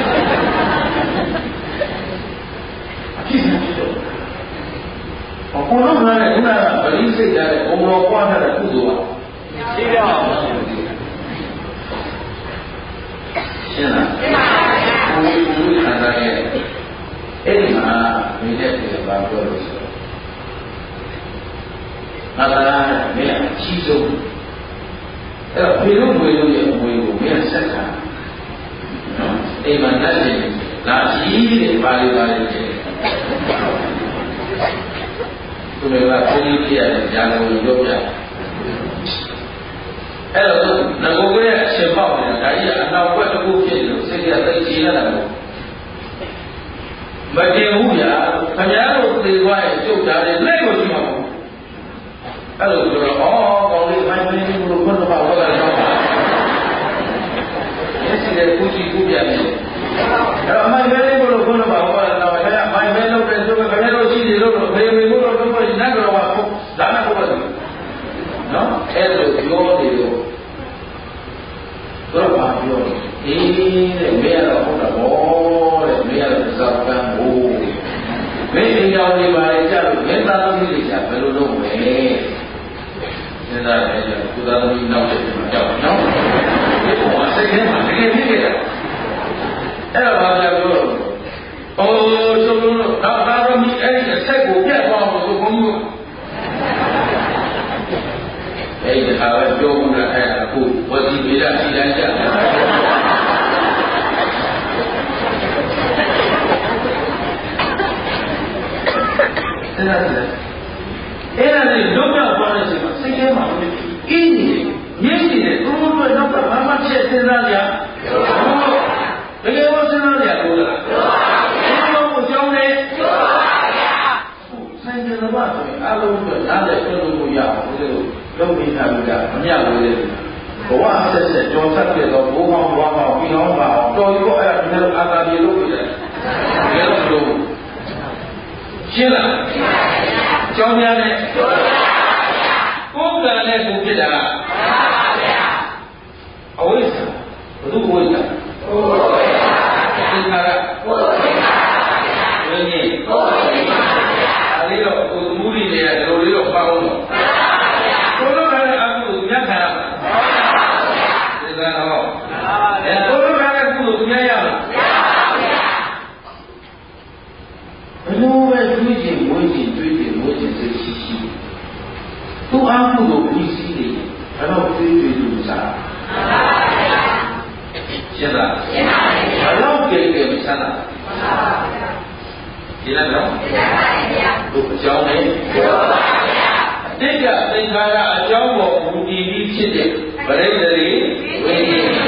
အဖြစ်နေတော့ဘုံတော်ကလည်းခုနကပရိသေကြတဲ့ဘုံတော်ပွားတဲ့ကုသိုလ်ဟာရှိရအောင်ရှင်းလားရှင်းပါပါဘုရားဘုရားခန္ဓာရဲ့အဲ့ဒီမှာမိတဲ့ပြေပါပြောလို့ဆိုတော့ငါကမင်းအချီးဆုံးအဲ့တော့ဖေလို့ငွေလို့ရဲ့ငွေကိုမင်းဆက်တာနော်အိမ်မှာတက်နေလာကြီးတဲ့ပါဠိပါဠိတဲ့သူတွေကဘုန်းကြီးပြရတယ်ညာလို့ပြောပြအဲ့တော့ငကိုကရဲ့အရှင်ပေါက်နေတာဒါကြီးကအနောက်ဘက်တစ်ခုဖြစ်နေလို့စိတ်ကသိချင်ရတာမဟုတ်မတင်ဘူးဗျာခင်ဗျားတို့သေသွားရဲ့ကျုပ်သားတွေလက်ကိုရှိမှာမဟုတ်အဲ့လိုဆိုတော့ဩကောင်းလေးမိုင်းမင်းတို့ဘုရားဘာဝကလည်းတော့ရဲ့စီတဲ့ကုကြီးကုပြတယ်အဲ့တော့မိုင်းမင်းတို့ဘုရားဘာဝကလည်းတော့ခင်ဗျာမိုင်းမင်းတို့တဲ့ဆိုခင်ဗျားတို့ရှိတယ်လို့ဖေမေမေတို့တို့တို့နတ်တော်ကဒါနဟုတ်ပါဘူးနော်အဲ့လိုပြောနေလို့တော့ပါပြောအေးတဲ့မင်းကတော့ဟုတ်တာဗောတဲ့မင်းကတော့သစ္စာကံဘိုးမင်းအကြောင်းတွေပါလေကြလို့မင်းသားသမီးတွေကြဘယ်လိုလုပ်မလဲစဉ်းစားတယ်ကြကုသသမီးနောက်တဲ့မှာကြောက်နော်ဒီပေါ်စိတ်ထဲမှာတကယ်ဖြစ်နေတာအဲ့တော့ဘာပြောလို့အိုးဆိုလို့တော့သားသမီးအဲ့ဒီအဆက်ကိုပြတ်သွားအောင်ဆိုဘုန်းကြီးအဲ့ဒီခါပဲပြောမှုနဲ့အဲ့အခုဝစီပိရစီတိုင်းကြတယ်အဲ့ဒါလေအဲ့ဒါလေလုံးဝသွားတဲ့ချိန်မှာစိတ်ထဲမှာအင်းကြီးရင်းနေတယ်ဘုံဘုံတော့ဘာမှဖြစ်စဉ်းစားကြတကယ်လို့စဉ်းစားကြလို့လားဘုံဘုံကြောင်းနေဆိုင်ကြတော့ဘာဆိုအလုံးကနားလည်းပြုလုပ်လို့ရအောင်ဒီလိုလုံးနေတာကမမြဘူးလေဘဝဆက်ဆက်ကြောဆက်ပြတော့ဘိုးမောင်ဘွားမောင်ပြီးတော့ပါအောင်တော်ရောအဲ့ဒါဒီလိုအာသာပြေလုပ်နေတယ်ဘယ်လိုလုပ်ရှင်းလားရှင်းပါဗျာကြောင်းများနဲ့ရှင်းပါဗျာကိုယ်ကလည်းကိုဖြစ်တာမှန်ပါဗျာအဝိဇ္ဇာဘုသူဝိဇ္ဇာဘုဝိဇ္ဇာသင်္ခါရဘုဝိဇ္ဇာဗျာဝိညာဉ်ဘုဝိဇ္ဇာဗျာအဲ့တော့ကိုယ်မူရီတွေကဒီလိုလေးတော့ပေါင်းတော့ကိုယ်တို့ကလည်းအခုမြတ်ခါရမှာသင်္ခါရဟောအဲကိုယ်တို့ကလည်းအခုသူများရမှာဘယ်လိုပဲတွေးကြည့်ဝေးကြည့်တွေးကြည့်ဝေးကြည့်စိတ်ရှိရှိသူ့အားကိုပြီးစီးနေဘယ်တော့တွေးတွေးလို့စားမှန်ပါဗျာရှင်းလားရှင်းပါပြီဘယ်တော့ကြည့်ကြည့်မစားတာမှန်ပါဗျာရှင်းလားနော်ရှင်းပါပြီဗျာသူ့အကြောင်းနဲ့ရှင်းပါဗျာအတိတ်ကသင်္ခါရအကြောင်းပေါ်မူတည်ပြီးဖြစ်တဲ့ပရိသေတိဝိညာဉ်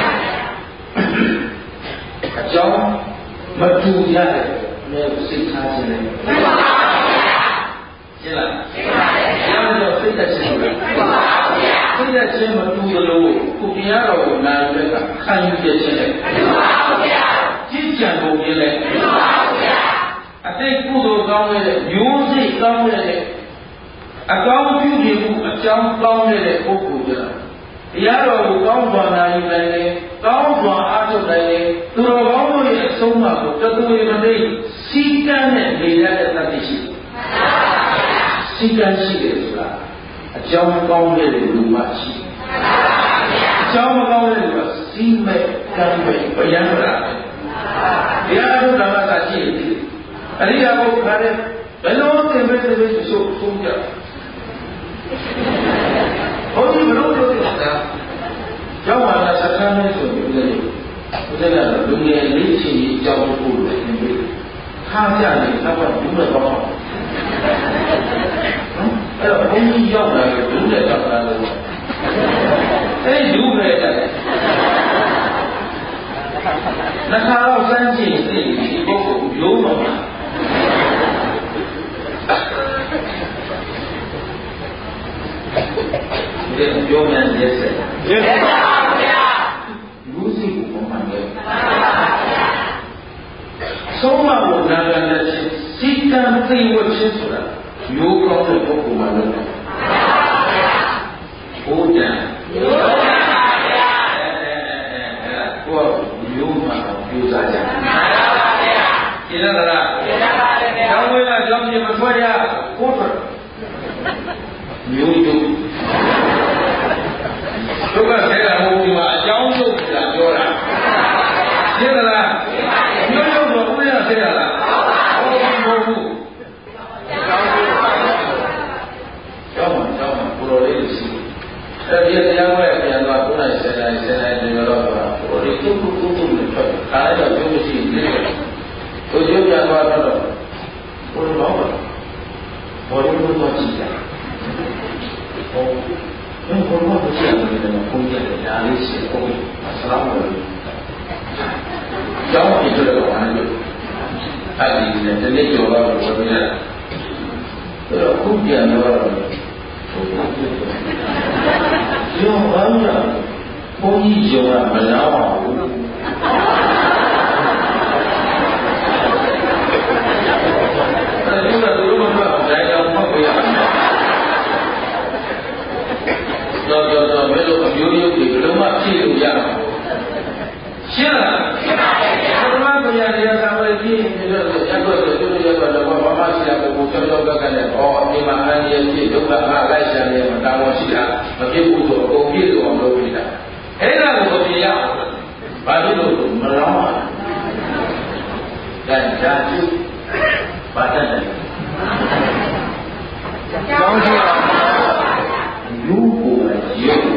အကြောင်းမတူရတယ်နဲ့စိတ်ထားခြင်းနဲ့မှန်ပါဗျာရှင်းလားရှင်းပါပြီရှင်းတော့စိတ်သက်ခြင်းလို့မှန်ပါဗျာစိတ်သက်ခြင်းမတူသလိုကိုတရားတော်ကိုနာယူတဲ့ကခံယူပြခြင်းနဲ့မှန်ပါဗျာကြည်ကြံပုံခြင်းနဲ့မှန်ပါဗျာအတိတ်ကုသိုလ်ကောင်းတဲ့မျိုးစိတ်ကောင်းတဲ့အကောင်းပြုနေမှုအကြောင်းကောင်းတဲ့ပုဂ္ဂိုလ်ကြတရားတော်ကိုကောင်းစွာနာယူနိုင်တယ်ကောင်းစွာအားထုတ်နိုင်တယ်သူတော်ကောင်းတို့ရဲ့ဆုံးမကိုတသူရမသိစီကံနဲ့နေရတဲ့တတိရှိစီကံရှိတယ်ဆိုတာအကြောင်းကောင်းတဲ့လူမှရှိအကြောင်းမကောင်းတဲ့လူကစီမဲ့ကံမဲ့ဗျံလာတရားထုတ်တာကသာရှိတယ်အရိယာဘုရားတဲ့ဘယ်လိုသင်္ဘေသင်္ဘေဆိုဆုံးကြဘုန်းကြီးဘလို့ပြောတာကျောင်းမှာဆက်ဆံနေဆိုပြီးဦးဇင်းဦးဇင်းကတော့လူငယ်လေးချင်းကြီးကြောင်းဖို့လည်းသင်ပေးထားကြတယ်တော့ဘူးနဲ့ပေါ့နော်အဲ့တော့ဘုန်းကြီးရောက်လာတော့ဘူးနဲ့ရောက်လာလို့အဲ့ဒီဘူးပဲတဲ့နှစ်ခါတော့စမ်းကြည့်သိဒီပုဂ္ဂိုလ်ရိုးမှာဒီပြောမှန်းရက်စက်ရက်စက်ပါဗျာလူစီကိုပုံမှန်ရဲ့ဆုံးမကိုနာဂနဲ့စီကံသိဝချင်းဆိုတာရိုးကောင်းတဲ့ပုဂ္ဂိုလ်မှလို့ဘုရားရိုးပါဗျာအဲအဲအဲကိုရိုးမှာပြူစားကြပါဗျာရှင်းလားလားရှင်းပါပါဗျာကျောင်းဝဲကကျောင်းကြီးမထွက်ရကိုထွက်မျိုးရိုးဒုက္ခဆဲတာမဟုတ်ဒီမှာအကြောင်းရုပ်ကပြောတာရှင်းလားမျိုးရုပ်တော့ဥရဆဲတာလားဟုတ်ဘူးဟုတ်ဘူးကျောင်းမှာကျောင်းမှာပရိုလေးရှိအဲ့ဒီတရားဝဲပြန်သွားခုနကဆဲတိုင်းဆဲတိုင်းဒီလိုတော့ပရိုလေးတုတ်တုတ်တုတ်တုတ်နဲ့ထွက်ခါလိုက်တော့ကျုပ်မရှိသေးတယ်ကိုကျုပ်ပြန်သွားတော့ဘုရားဘောဘောလုံးတော့ကြည့်ကြဟုတ်ဘယ်လိုမှမဖြစ်ဘူးတဲ့ဘုန်းကြီးကဒါလေးရှိတယ်ဟုတ်အစလာမ်အလိုကျောင်းပြည့်တော့ဘာလို့အဲ့ဒီနဲ့တနေ့ကျော်တော့ဘယ်လိုလဲအဲ့တော့ခုပြန်တော့ဟုတ်ပါဘူးကျောင်းဘာလို့ဘုန်းကြီးကျော်ကမလာပါဘူးအဲ့ဒီကတော့ဘယ်လိုမှမဟုတ်ဘူးဒါကြောင့်မဟုတ်ရတော့တော့တော့ဘယ်လိုအမျိုးမျိုးတွေဘယ်လိုမှဖြည့်လို့ရမှာရှင်းလားရှင်းပါပြီဘုရားဗျာတရားသာဝေကြီးဒီလိုရက်ွက်ဆိုသူတို့ရက်ွက်တော့ဘာမှရှိရပုဂ္ဂိုလ်ကျောင်းကျောင်းကကလည်းဩအဒီမှာအန္တရာယ်ဖြစ်ဒုက္ခငါလိုက်ရှာနေမှာတာဝန်ရှိတာမဖြစ်ဘူးဆိုအကုန်ပြည့်စုံအောင်လုပ်ပြတာအဲ့ဒါကိုသိရအောင်ဘာလို့လို့မလောင်းပါဒါဒါကျဘာတတ်တယ်ကျောင်းရှိပါလူကိုရုပ်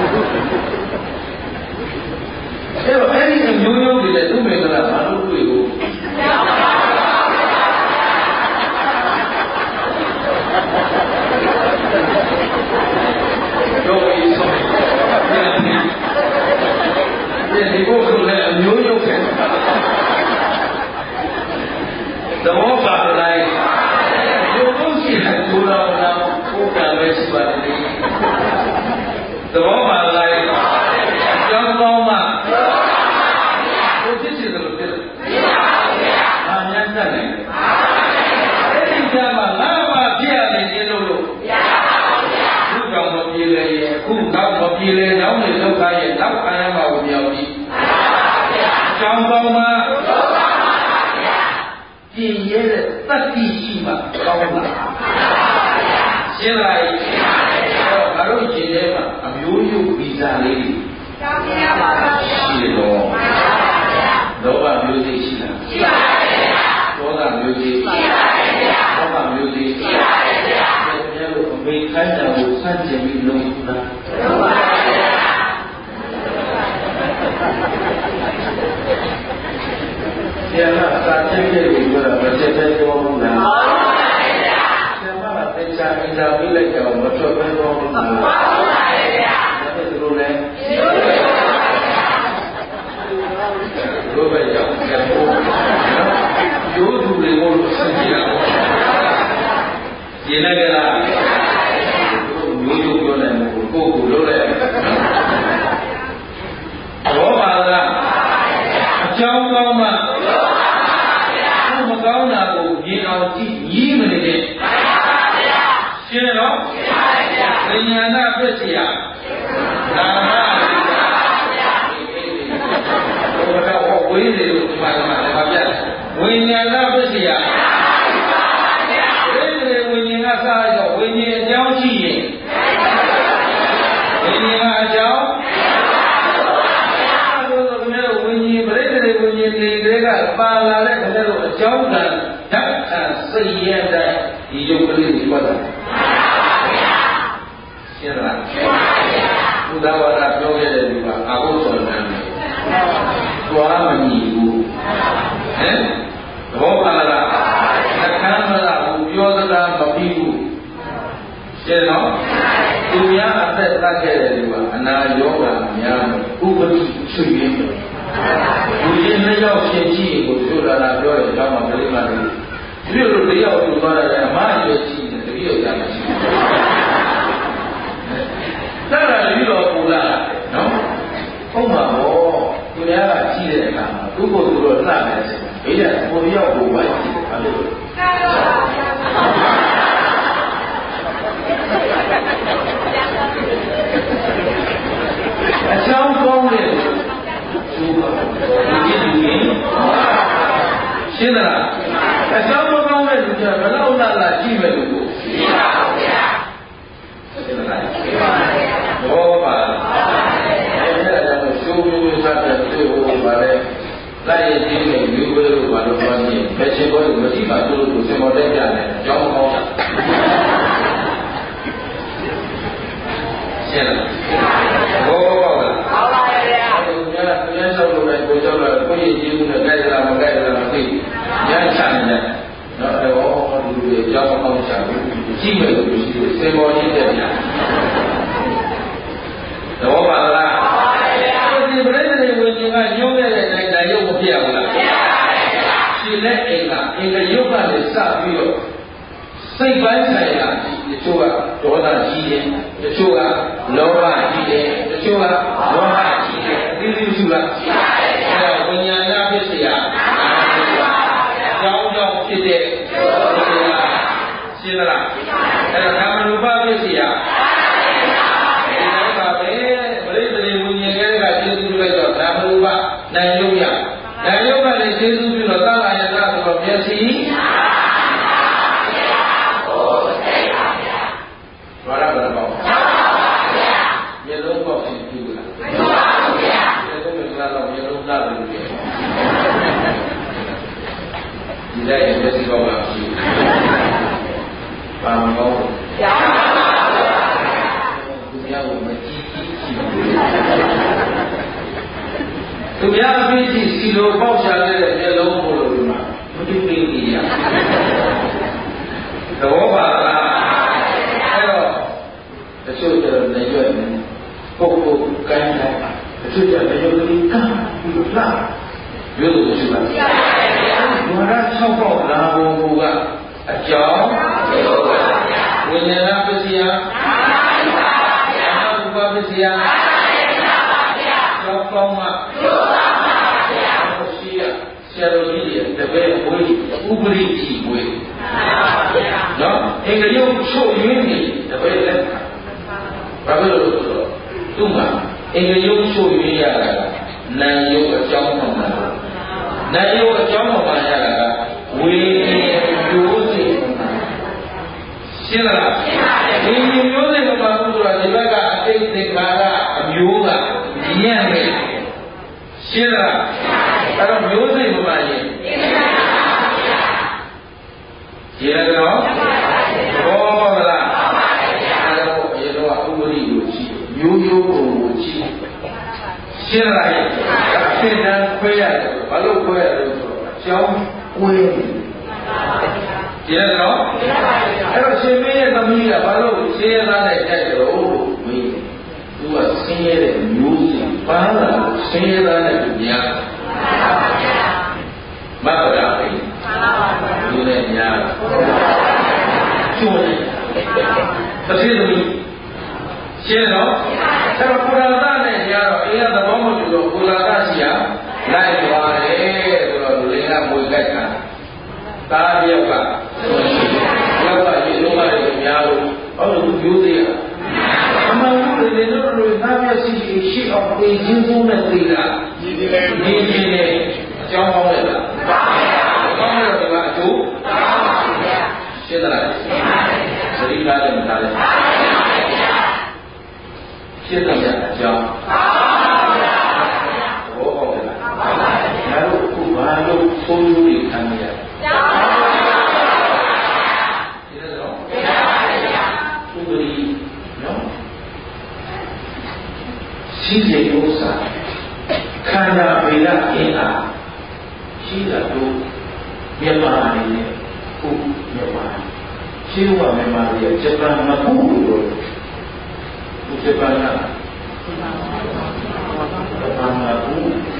အဲ့တော့အဲ့ဒီမျိုးမျိုးတွေလည်းသူ့မေကလာဘာလို့တွေ့ဘူးတော့ဒီဆိုဒီဘုရားလည်းအမျိုးရုပ်ပဲသဘောပါလိုက်ရုပ်လို့ရှိတယ်သူတော်နာဘုရားပဲရှိပါတယ်သဘောပါလိုက်ကျောင်းကောင်းမှဘုဖြစ်စီတယ်လို့ပြောတယ်။ဘာများတတ်နိုင်လဲ။အဲ့ဒီကြမှာငါ့မှာပြရနေခြင်းလို့လို့မရပါဘူးဗျာ။ခုကြောင့်မပြေလေရဲ့အခုတော့မပြေလေနောက်နေဒုက္ခရဲ့နောက်ခံရမှာကိုမြောက်ပြီးမှန်ပါဗျာ။ကျောင်းကောင်းမှကျောင်းကောင်းပါဗျာ။ပြည့်ရဲ့တတ္တိရှိမှကောင်းလာပါဗျာ။ရှင်းလားရှင်းပါတော့ငါတို့ရှင်ထဲမှာအမျိုးမျိုးဗီဇာလေးတွေတောင်းပြပါပါရှိတော့မှန်ပါဗျာလောဘမျိုးစိတ်ရှိလားရှိပါရဲ့ဗျာဒေါသမျိုးစိတ်ရှိပါရဲ့ဗျာမောဟမျိုးစိတ်ရှိပါရဲ့ဗျာဘယ်လိုအမေခိုင်းတာကိုစัจကြပြီးလုံးလားလုံးပါရဲ့ဗျာဆရာကစာချက်ချက်ကိုပြောတာမချက်ပဲပြောဘူးလားမှန်ပါရဲ့ဗျာဆရာကတေချာအင်တာဗျူးလိုက်ကြအောင်မထွက်ပဲပြောဘူးလားမှန်ပါရဲ့ဗျာဒါနဲ့သူတို့လည်းတို့ပဲကြောက်ကြဖို့ရိုးသူတွေကိုဆက်ကြည့်ရအောင်ရှင်းလိုက်ကြလားရိုးရိုးပြောတယ်ကိုကိုကိုလို့လည်းဘောပါလားအကြောင်းကောင်းမှမကောင်းတာကိုမြင်အောင်ကြည့်ညီးမနေနဲ့ရှင်းတော့ပညာနာပြည့်စရာဒါမှဘုရားဝေးနေလို့ဒီမှာဒီမှာဝိညာဏပစ္စယဘယ်လိုဝိညာဉ်ကစားကြောဝိညာဉ်အကြောင်းရှိရင်ဝိညာဉ်ကအကြောင်းအဲ့ဒါဆိုခင်ဗျားတို့ဝိညာဉ်ပြိတ္တိဝိညာဉ်တွေကပါလာတဲ့ခင်ဗျားတို့အကြောင်းကဓာတ်အစိတ်ရတဲ့ဒီယုတ်ကလေးတွေပတ်တာရှင်းလားရှင်းပါဗျာဘုရားဝါဒပြောခဲ့တဲ့လူကအဘုဇောနံတယ်သွားမညီဘူးဟမ်သဘောပါလားအခမ်းမလားဘူးပြောစကားမပြီးဘူးရှင်းနော်သူများအသက်သတ်ခဲ့တဲ့လူကအနာယောဂများဥပတိချွေရင်းတယ်လူချင်းနှစ်ယောက်ရှင်ကြည့်ကိုပြောလာတာပြောတယ်ကြောင်းမှာပြိမာတယ်ဒီလိုတယောက်သူသွားတယ်အမအရွယ်ကြည့်တယ်တတိယကြမရှိဘူးတရရပြီးတော့ပူလာနော်ဟုတ်မှာပေါ့သူများကကြည့်တဲ့အခါမှာသူ့ကိုယ်သူတော့လှတယ်ဘေးကကိုတယောက်ကိုဝိုင်းကြည့်တယ်အဲ့လိုအချောင်းကောင်းတဲ့သူကဒီလူကြီးရှင်းလားအချောင်းကောင်းတဲ့လူကဘယ်လောက်လာလာကြည့်မယ်လို့ရှင်းပါဘူးဗျာရှင်းလားရှင်းပါဗျာဘောပါအဲ့ဒါတော့ရှုံးမျိုးစားတဲ့သူ့ကိုပါလေလိုက်ရည်ကြီးနဲ့ယူဝဲလို့ပါလို့ပြောနေဘယ်ချိန်ပေါ်မတိပါသူ့ကိုစင်မော်တက်ပြတယ်အကြောင်းကောင်းတာရှင်းလားဘောပါလားဟုတ်ပါရဲ့ဗျာသူများသူများဆောက်လို့လည်းကိုကြောက်လို့ကိုရည်ကြီးမှုနဲ့ကြိုက်လားမကြိုက်လားမသိညချနေတယ်နော်အဲ့တော့ဒီလိုအကြောင်းကောင်းချဘူးကြည့်မယ်လို့ရှိတယ်စင်မော်ကြီးတက်ပြတော့ပါလားဒီပရိသေတွေဝင်ခြင်းကညှိုးခဲ့တဲ့တိုင်းဒါရုပ်မဖြစ်ဘူးလားဖြစ်ပါရဲ့ဗျာရှင်နဲ့အိမ်ကအင်္ဂယုတ်ကလည်းစပြီးတော့စိတ်ပိုင်းဆိုင်ရာတချို့ကဒေါသကြီးတယ်တချို့ကလောဘကြီးတယ်တချို့ကဒေါသကြီးတယ်အသေးသေးရှိလားရှိပါရဲ့ဗျာအဲဝိညာဏပစ္စယကြောင်းကြောင်းဖြစ်တဲ့ရှင်းလားအဲဒါကာမရူပပစ္စယနိုင်ရုပ်ရနိုင်ရုပ်ကလည်းကျေးဇူးပြုတော့သာလာယတဆိုတော့မျက်စိဘာရဘာပေါ့မျက်လုံးပေါက်ရှိပြုလားမပြုပါဘူးဗျာမျက်လုံးကလည်းမျက်လုံးသားလို့ပြောဒီလိုက်မျက်စိပေါက်မှာရှိပါမကောင်းဗျာသူများကိုမကြည့်ကြည့်ရှိသူများအပြီးကြီးစီလိုပေါက်ရှာတဲ့မျက်လုံးပို့လို့ဒီမှာမတူတူကြီးရသဘောပါလားအဲ့တော့တချို့ကျတော့နေရွက်နေပုပ်ပုပ်ကိုင်းလိုက်တချို့ကျတော့ရုပ်ကလေးကပြီးတော့လာရုပ်လို့ရှိပါဘုရား၆ပေါက်လာဘုံကအကြောင်းဝိညာဏပစ္စယနာမရူပပစ္စယကြောင်းကောင်းမှဆရာတော်ကြီးရဲ့တပည့်ဝေးဥပရိကြီးဝေးနော်အင်္ဂယုတ်ချုပ်ရင်းနေတပည့်လက်ဘာလို့လဲဆိုတော့သူ့မှာအင်္ဂယုတ်ချုပ်ရင်းရတာနာယုတ်အကြောင်းမှန်တာနာယုတ်အကြောင်းမှန်ရတာကဝေမျိုးစိတ်မှန်ရှင်းလားဝေမျိုးစိတ်မှန်ဘူးဆိုတော့ဒီဘက်ကအတိတ်သင်္ခါရအမျိုးကညံ့နေရှင်းလားအဲ့တော့မျိုးစိတ်မမှန်ရင်ရှင်းတယ်နော်ဘောပါမလားအဲ့တော့အရင်တော့ဥပ္ပရိကိုကြည့်မျိုးမျိုးကိုကြည့်ရှင်းလားအဖြစ်တန်းခွဲရတယ်ဘာလို့ခွဲရလဲဆိုတော့အကြောင်းကွဲရှင်းတယ်နော်အဲ့တော့ရှင်မင်းရဲ့သမီးကဘာလို့ရှင်းရသားနဲ့တိုက်တယ်လို့မင်းသူကဆင်းရဲတဲ့မျိုးစိတ်ပါလာဆင်းရဲသားနဲ့များမတ်တာပဲဒီနဲ့ညာကျွန်းတစ်သေးသမီးရှင်းတော့အဲ့တော့ကုလသာနဲ့ညာတော့အင်းကသဘောမတူတော့ကုလသာစီကလိုက်သွားတယ်ဆိုတော့လူလေးကမွေကြိုက်တာသားတယောက်ကယောက်ကရေလုံးကလည်းများလို့အဲ့လိုသူပြောသေးတာအမှန်လို့လေတို့တို့သားမျက်စိရှိအောင်ပြေးခြင်းဆုံးနဲ့သိတာဒီဒီလေးဒီဒီလေးအကြောင်းကောင်းလိုက်လားလားလဲရှင်းတယ်အကြောင်းဘောဟုတ်တယ်လားဒါလို့ခုဘာလို့ဆိုးလို့ခံရလဲရှိစေဥစ္စာခန္ဓာဝေဒအင်းအားရှိတာတို့မြန်မာနေနဲ့ခုမြန်မာရှိဥပမြန်မာရဲ့ဂျပန်မကူလို့ဒီဂျပန်ကဂျပန်မကူ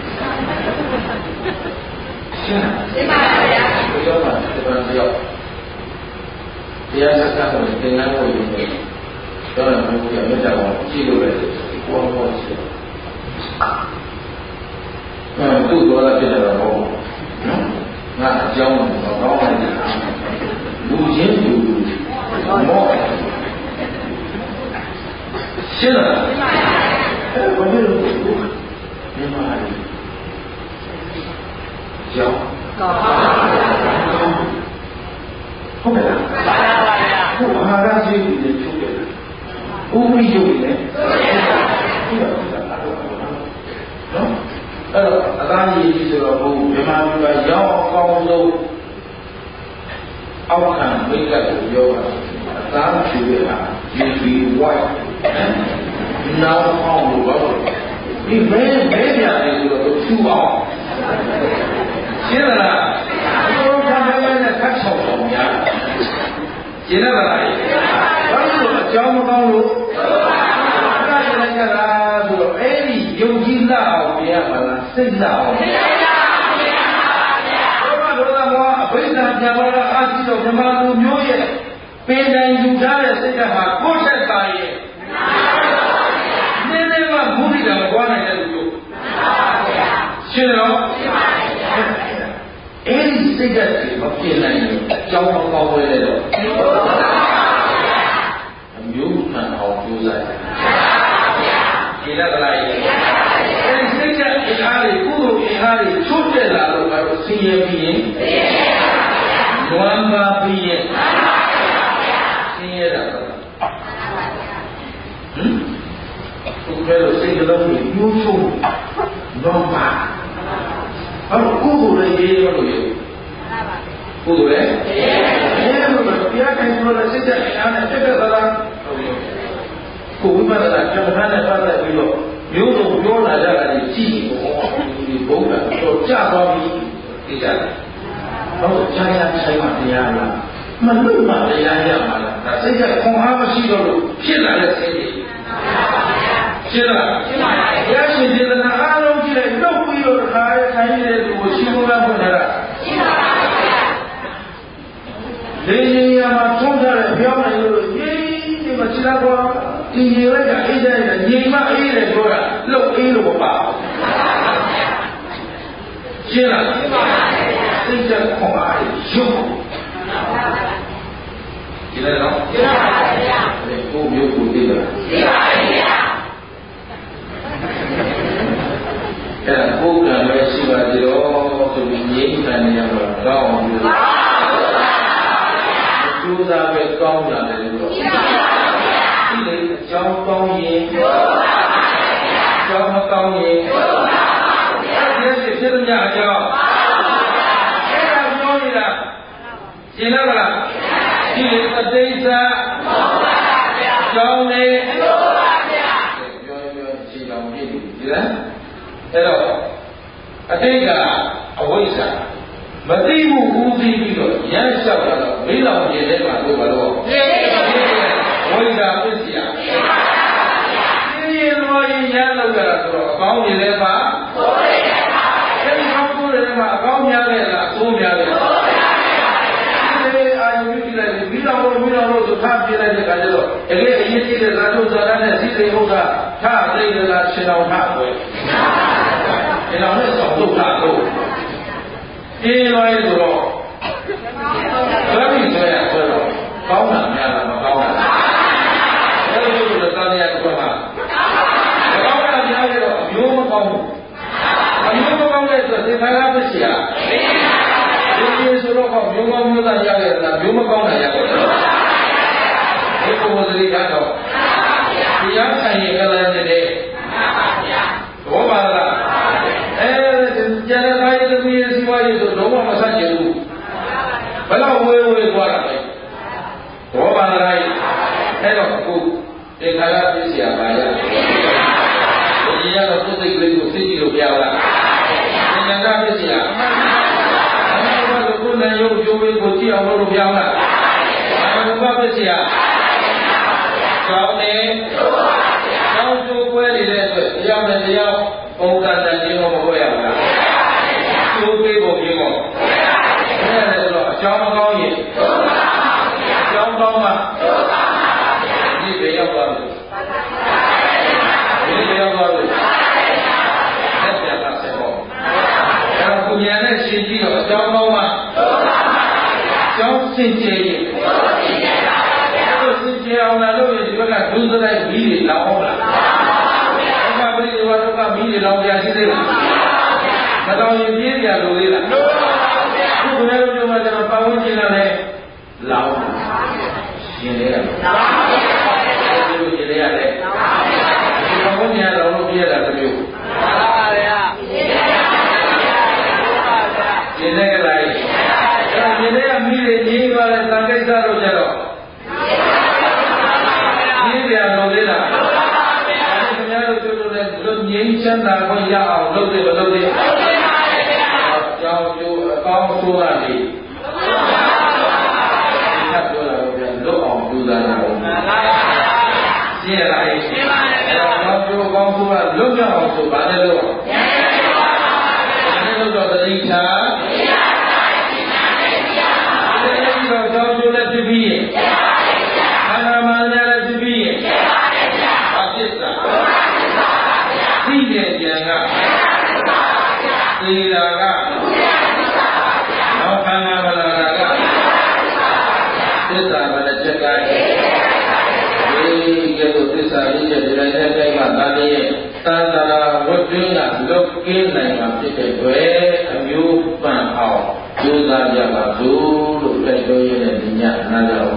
ရှင်းရှင်းပါဗျာဘယ်တော့မှဂျပန်ပြောတရားစကားကိုသင်္ကန်းကိုယူနေတော့လည်းဘုရားမြတ်တော်ကိုကြည့်လို့လည်းဘောဘောရှိတယ်အဲသူ့တော်လာဖြစ်တယ်တော့ဘောနော်ငါအကြောင်းတော့ကောင်းတယ်လူချင်းလူမောရှင်းလားအဲဘာလို့လဲမြန်မာလေးကြောင်းကောင်းဟုတ်ကဲ့လားပါပါဗျာဘုရားရရှိတဲ့ချုပ်တယ်ဥပ္ပိယုတ်လည်းဟုတ်ကဲ့ဟုတ်ကဲ့နော်အဲ့တော့အသားရည်ကြီးဆိုတော့ဘုမြန်မာပြည်ကရောက်အကောင်းဆုံးအောက်ခံမိတ်ကကိုပြောတာအသားဖြူရတာ you be white နောက်အောင်လို့ဘာလို့ဒီမဲမဲပြတယ်ဆိုတော့ဖြူအောင်ရှင်းလားဘုရားကလည်းနဲ့ခတ်ချောင်းအောင်များရှင်းလားဘာလို့အကြောင်းမကောင်းလို့အဲ့ဒါလည်းကြတာဆိုတော့အဲ့ဒီယုံကြည်လာအောင်ပြရပါလားစိတ်လာအောင်ပြရပါဗျာဘုရားတို့ကမောအဘိဓမ္မာပြန်လာအာရှိတော့ဓမ္မလူမျိုးရဲ့ပင်တိုင်းယူထားတဲ့စိတ်ကဟာကိုယ့်ချက်သားရဲ့နည်းနည်းမှမူရိတာမကွာနိုင်တဲ့လူတို့ရှင်းတော့အဲ့ဒီစိတ်ကတည်းကမပြည့်နိုင်ဘူးအကြောင်းမကောင်းပဲလေတော့အမျိုးမှန်အောင်ကြိုးစားတယ်ဒီလကလိုက်အဲ့ဒီစိတ်ကအင်အားတွေကုသိုလ်အင်အားတွေချိုးတက်လာလို့ကတော့ဆင်းရဲပြီးရင်နွမ်းပါပြီးရင်ဆင်းရဲတာတော့ဟမ်ဘုရားတို့စိတ်ကလေးကိုညှိုးချုံနွမ်းပါအဲ့တော့ကုသိုလ်လည်းရေးရလို့ရကုသိုလ်လည်းရေးလို့တရားတိုင်းဆိုတော့စိတ်ကအင်အားနဲ့တက်တက်သလားကိုဝိပဿနာကမ္ဘာနဲ့ပတ်သက်ပြီးတော့မျိုးစုံပြောလာကြတာကြီးကြည့်ဒီဘုရားတော့ကြာသွားပြီသိကြတယ်ဟုတ်ခြားခြားဆိုင်မှတရားလားမလို့မှတရားရမှာလားဒါစိတ်ကခွန်အားမရှိတော့လို့ဖြစ်လာတဲ့စိတ်တွေရှင်းလားရှင်းပါပါဘုရားရှင်ဒေသနာအားလုံးကြည့်လိုက်တော့ပြီးတော့ခါရဲခိုင်းနေတဲ့သူကိုရှင်းဖို့လားဖွင့်ထားတာရှင်းပါပါဘုရားလေရင်ရမှာထုံးထားတဲ့ပြောင်းနိုင်လို့ရင်းဒီမှာခြေလာပေါ်ဒီရေလိုက်ကအေးတဲ့ညင်မအေးတယ်ပြောတာလှုပ်အေးလို့မပါရှင်းလားရှင်းပါပါစိတ်ကခွန်အားရုပ်ဒီလည်းတော့ရှင်းပါပါဗျာကိုမျိုးကိုသိလားသိပါပါဗျာအဲ့ဒါကိုယ်ကလည်းရှိပါသေးတော့ဆိုပြီးငြိမ်းခံနေရတော့ကောင်းအောင်လို့ကျိုးစားပဲကောင်းလာတယ်လို့သိပါပါဒီလေအကြောင်းကောင်းရင်ကျိုးပါပါအကြောင်းမကောင်းရင်ကျိုးပါပါအဲ့ဒီဖြစ်တဲ့အကြောင်းအဲ့ဒါပြောနေတာရှင်းလားမလားဒီလေအတိတ်သာဟုတ်ပါဗျာကြောင်းနေကျိုးပါဗျာပြောပြောရှင်းအောင်ပြည့်ပြီဒီလားအဲ့တော့အတိတ်ကအဝိဇ္ဇာမသိဘူးဦးသိပြီးတော့ရမ်းလျှောက်လာတော့မေးလောင်ကျင်တဲ့မှာတို့ဘာလို့သိဝိဇ္ဇာပစ္စယသိရင်တော့ရမ်းလောက်တာဆိုတော့အကောင်းကြီးလည်းပါဆိုးတယ်ပါအဲ့ဒီကောင်းဆိုးတယ်မှာအကောင်းများတယ်လားဆိုးများတယ်ဆိုးများတယ်အာယုပြုလိုက်ပြီးမိတော်တို့မိတော်တို့ဆိုထားပြလိုက်တဲ့အခါကျတော့တကယ်အရေးကြီးတဲ့ဇာတုဇာတနဲ့စိတ်တွေဟုတ်တာထားသိတယ်လားရှင်တော်ထားပဲဒီတော့လည်းဆောက်လုပ်တာတော့အင်းလို့ရဆိုတော့ဘယ်လိုဆိုရဆိုတော့ကောင်းတာများလားမကောင်းတာဘယ်လိုဆိုတော့တာရကတော့မှာမကောင်းတာများရတော့အမျိုးမကောင်းဘူးအမျိုးမကောင်းတဲ့ဆိုသင်္ခါရပစ္စယဒီလိုဆိုတော့မျိုးကောင်းမျိုးသားရရတယ်လားမျိုးမကောင်းတာရတယ်ဘယ်ကိုယ်ကိုယ်စရိထားတော့တရားဆိုင်ရကလည်းနေတယ်ဘောပါလားအဲကျန်တဲ့တိုင်းသမီးစီဝါရေးဆိုတော့မဆန့်ကျင်ဘူးဘယ်တော့ဝေးဝေးသွားတာလဲဘောပါလားအဲ့တော့အခုဒီခါကပြည့်စရာပါရဒီရတော့သူ့စိတ်ကလေးကိုသိကြည့်လို့ပြရလားဒီညာကပြည့်စရာအဲ့တော့ကိုယ်နဲ့ရုပ်ကြိုးလေးကိုကြည့်အောင်လုပ်ပြရလားဘုရားပြည့်စရာကျောင်းနေကျောင်းကျိုးပွဲနေတဲ့အတွက်တရားနဲ့တရားပုံစံနဲ့ကျင်းလို့မဟုတ်ရဘူးလားကျိုးပေးဖို့ပြေဖို့အဲ့ဒါဆိုတော့အကြောင်းမကောင်းရင်အကြောင်းကောင်းမှဒီပြေရောက်သွားလို့ဒီပြေရောက်သွားလို့ဆက်ပြန်ပါဆက်ဖို့အဲ့တော့ကိုဉာဏ်နဲ့ရှင်းကြည့်တော့အကြောင်းကောင်းမှကျောင်းစင်ကြယ်ရင်စင်ကြယ်အောင်လို့ဒီဘက်ကဒုစရိုက်ပြီးတွေလောင်းလားဘုရားပြည့်ဝါဒကမီးတွေလောင်းပြရှိသေးလားမတော်ရင်ပြင်းပြလို့သေးလားခုကလည်းတို့မှာကျွန်တော်ပတ်ဝန်းကျင်လည်းလောင်းရှင်လေရလောင်းဒီလိုရှင်လေရတယ်ဒီပတ်ဝန်းကျင်လောင်းလို့ပြရတာတမျိုးပါပါဗျာရှင်လေကလေးရှင်လေကမီးတွေကြီးသွားတဲ့သံကိစ္စလို့ကြတော့ကြီးပြလို့သေးလားခင်ဗျားတို့တို့လည်းလွတ်ငြိမ်းချမ်းသာခွင့်ရအောင်လုပ်တယ်မလုပ်သေးဘူးလုပ်ပါပါဗျာကြောင်းကျိုးအကောင်းဆိုးတာဒီကပြောတာတော့ပြန်လွတ်အောင်ကြိုးစားတာဟုတ်ပါပါရှင်းရလားရှင်းပါပြီကြောင်းကျိုးအကောင်းဆိုးတာလွတ်ရအောင်ဆိုဘာလဲလို့ရှင်းပါပါဘယ်လိုတော့တတိချာရှင်းပါပါရှင်းပါပါရှင်းပါပါဒီတော့ကြောင်းကျိုးလည်းဖြစ်ပြီးရင်ရှင်းပါပါခန္ဓာမှာလည်းဖြစ်ပြီးရင်ရှင်းပါပါအဖြစ်သာသိတဲ့ဉာဏ်ကသေတာကနောက်ခန္ဓာမလာတာကသစ္စာမလည်းချက်ကဒီကဲ့သို့သစ္စာရင်းရဲ့ဒီတိုင်းတဲ့တိုင်းမှာသာတည်းရဲ့သံသရာဝတ္ထုကလုတ်ကင်းနိုင်မှာဖြစ်တဲ့တွေ့အမျိုးပန်အောင်ကျိုးစားကြပါစို့လို့တိုက်တွန်းရတဲ့ဒီညနာကြဝ